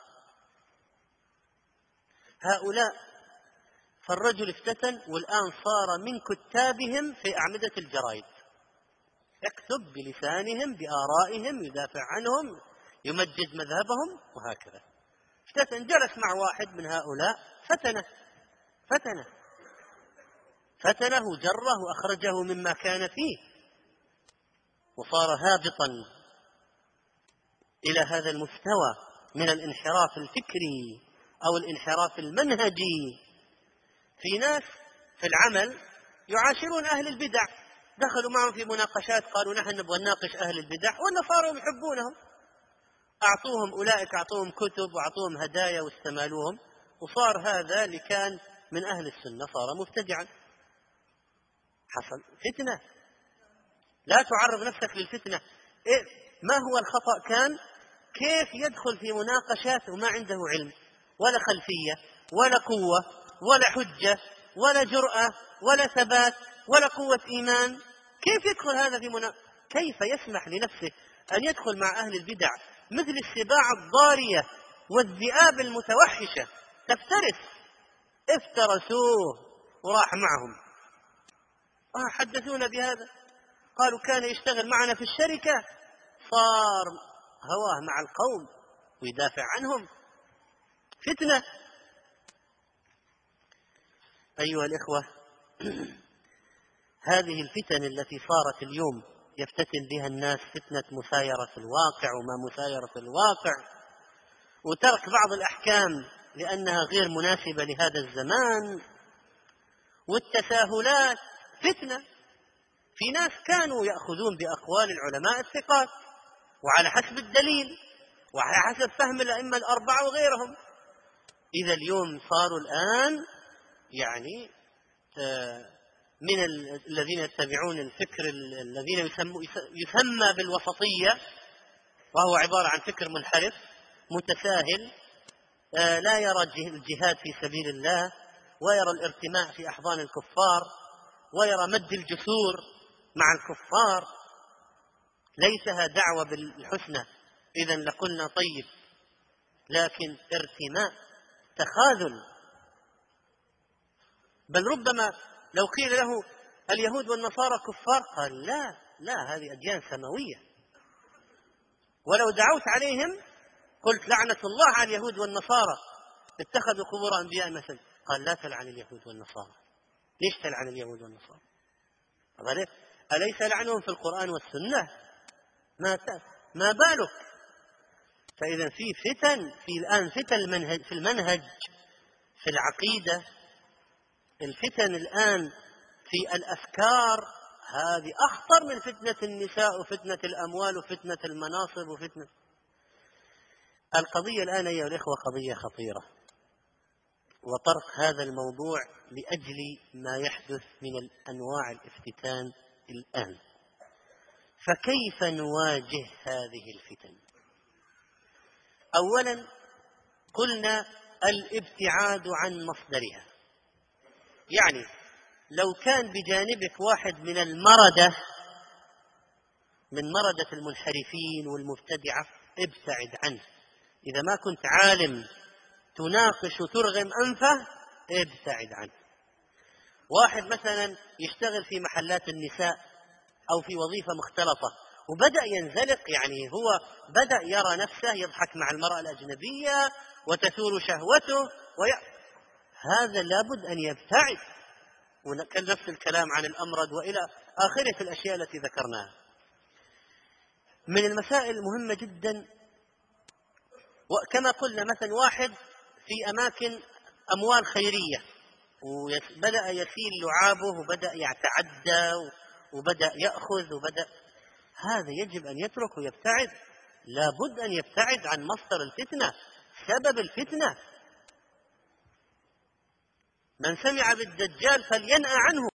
هؤلاء، فالرجل افتتن والآن صار من كتابهم في أعمدة الجرائد، يكتب بلسانهم بآرائهم، يدافع عنهم، يمجد مذهبهم وهكذا. افتتن، جلس مع واحد من هؤلاء فتنه فتنه فتنه جره وأخرجه مما كان فيه، وصار هابطا إلى هذا المستوى من الانحراف الفكري أو الانحراف المنهجي. في ناس في العمل يعاشرون أهل البدع، دخلوا معهم في مناقشات، قالوا نحن نبغى نناقش أهل البدع، ولا صاروا يحبونهم، أعطوهم أولئك أعطوهم كتب وأعطوهم هدايا واستمالوهم، وصار هذا اللي كان من أهل السنة صار مبتدعا. حصل فتنة، لا تعرض نفسك للفتنة. إيه ما هو الخطأ؟ كان كيف يدخل في مناقشات وما عنده علم ولا خلفية ولا قوة ولا حجة ولا جرأة ولا ثبات ولا قوة إيمان. كيف يدخل هذا في مناقشة؟ كيف يسمح لنفسه أن يدخل مع أهل البدع مثل السباع الضارية والذئاب المتوحشة تفترس؟ افترسوه وراح معهم. آه حدثونا بهذا، قالوا كان يشتغل معنا في الشركة، صار هواه مع القوم ويدافع عنهم. فتنة. أيها الإخوة، هذه الفتن التي صارت اليوم يفتتن بها الناس، فتنة مسايرة الواقع وما مسايرة الواقع، وترك بعض الأحكام لأنها غير مناسبة لهذا الزمان، والتساهلات فتنة. في ناس كانوا يأخذون بأقوال العلماء الثقات وعلى حسب الدليل وعلى حسب فهم الأئمة الأربعة وغيرهم. إذا اليوم صاروا الآن يعني من الذين يتبعون الفكر الذين يسمى بالوسطية، وهو عبارة عن فكر منحرف متساهل، لا يرى الجهاد في سبيل الله، ويرى الارتماء في أحضان الكفار، ويرى مد الجسور مع الكفار. ليسها دعوة بالحسنى إذا لقلنا طيب، لكن ارتماء، تخاذل. بل ربما لو قيل له اليهود والنصارى كفار قال لا لا، هذه أديان سماوية. ولو دعوت عليهم قلت لعنة الله على اليهود والنصارى اتخذوا قبور أنبياء مثلا، قال لا تلعن اليهود والنصارى. ليش تلعن اليهود والنصارى؟ أليس لعنهم في القرآن والسنة؟ ما ما بالك؟ فإذا في فتن، في الآن فتن المنهج، في المنهج، في العقيدة، الفتن الآن في الأفكار، هذه أخطر من فتنة النساء وفتنة الأموال وفتنة المناصب وفتنة. القضية الآن أيها الإخوة قضية خطيرة، وطرق هذا الموضوع لأجل ما يحدث من أنواع الافتتان الآن. فكيف نواجه هذه الفتن؟ أولا قلنا الابتعاد عن مصدرها، يعني لو كان بجانبك واحد من المردة، من مردة المنحرفين والمبتدعة، ابتعد عنه. إذا ما كنت عالم تناقش وترغم أنفه، ابتعد عنه. واحد مثلا يشتغل في محلات النساء أو في وظيفة مختلطة وبدأ ينزلق، يعني هو بدأ يرى نفسه يضحك مع المرأة الأجنبية وتثور شهوته وي... هذا لابد أن يبتعد. وكان نفس الكلام عن الأمرد وإلى آخره في الأشياء التي ذكرناها. من المسائل المهمة جدا، وكما قلنا مثلا واحد في أماكن أموال خيرية وبدأ يسيل لعابه وبدأ يتعدى وبدأ يأخذ وبدأ، هذا يجب أن يترك ويبتعد. لابد أن يبتعد عن مصدر الفتنة، سبب الفتنة. من سمع بالدجال فلينأى عنه،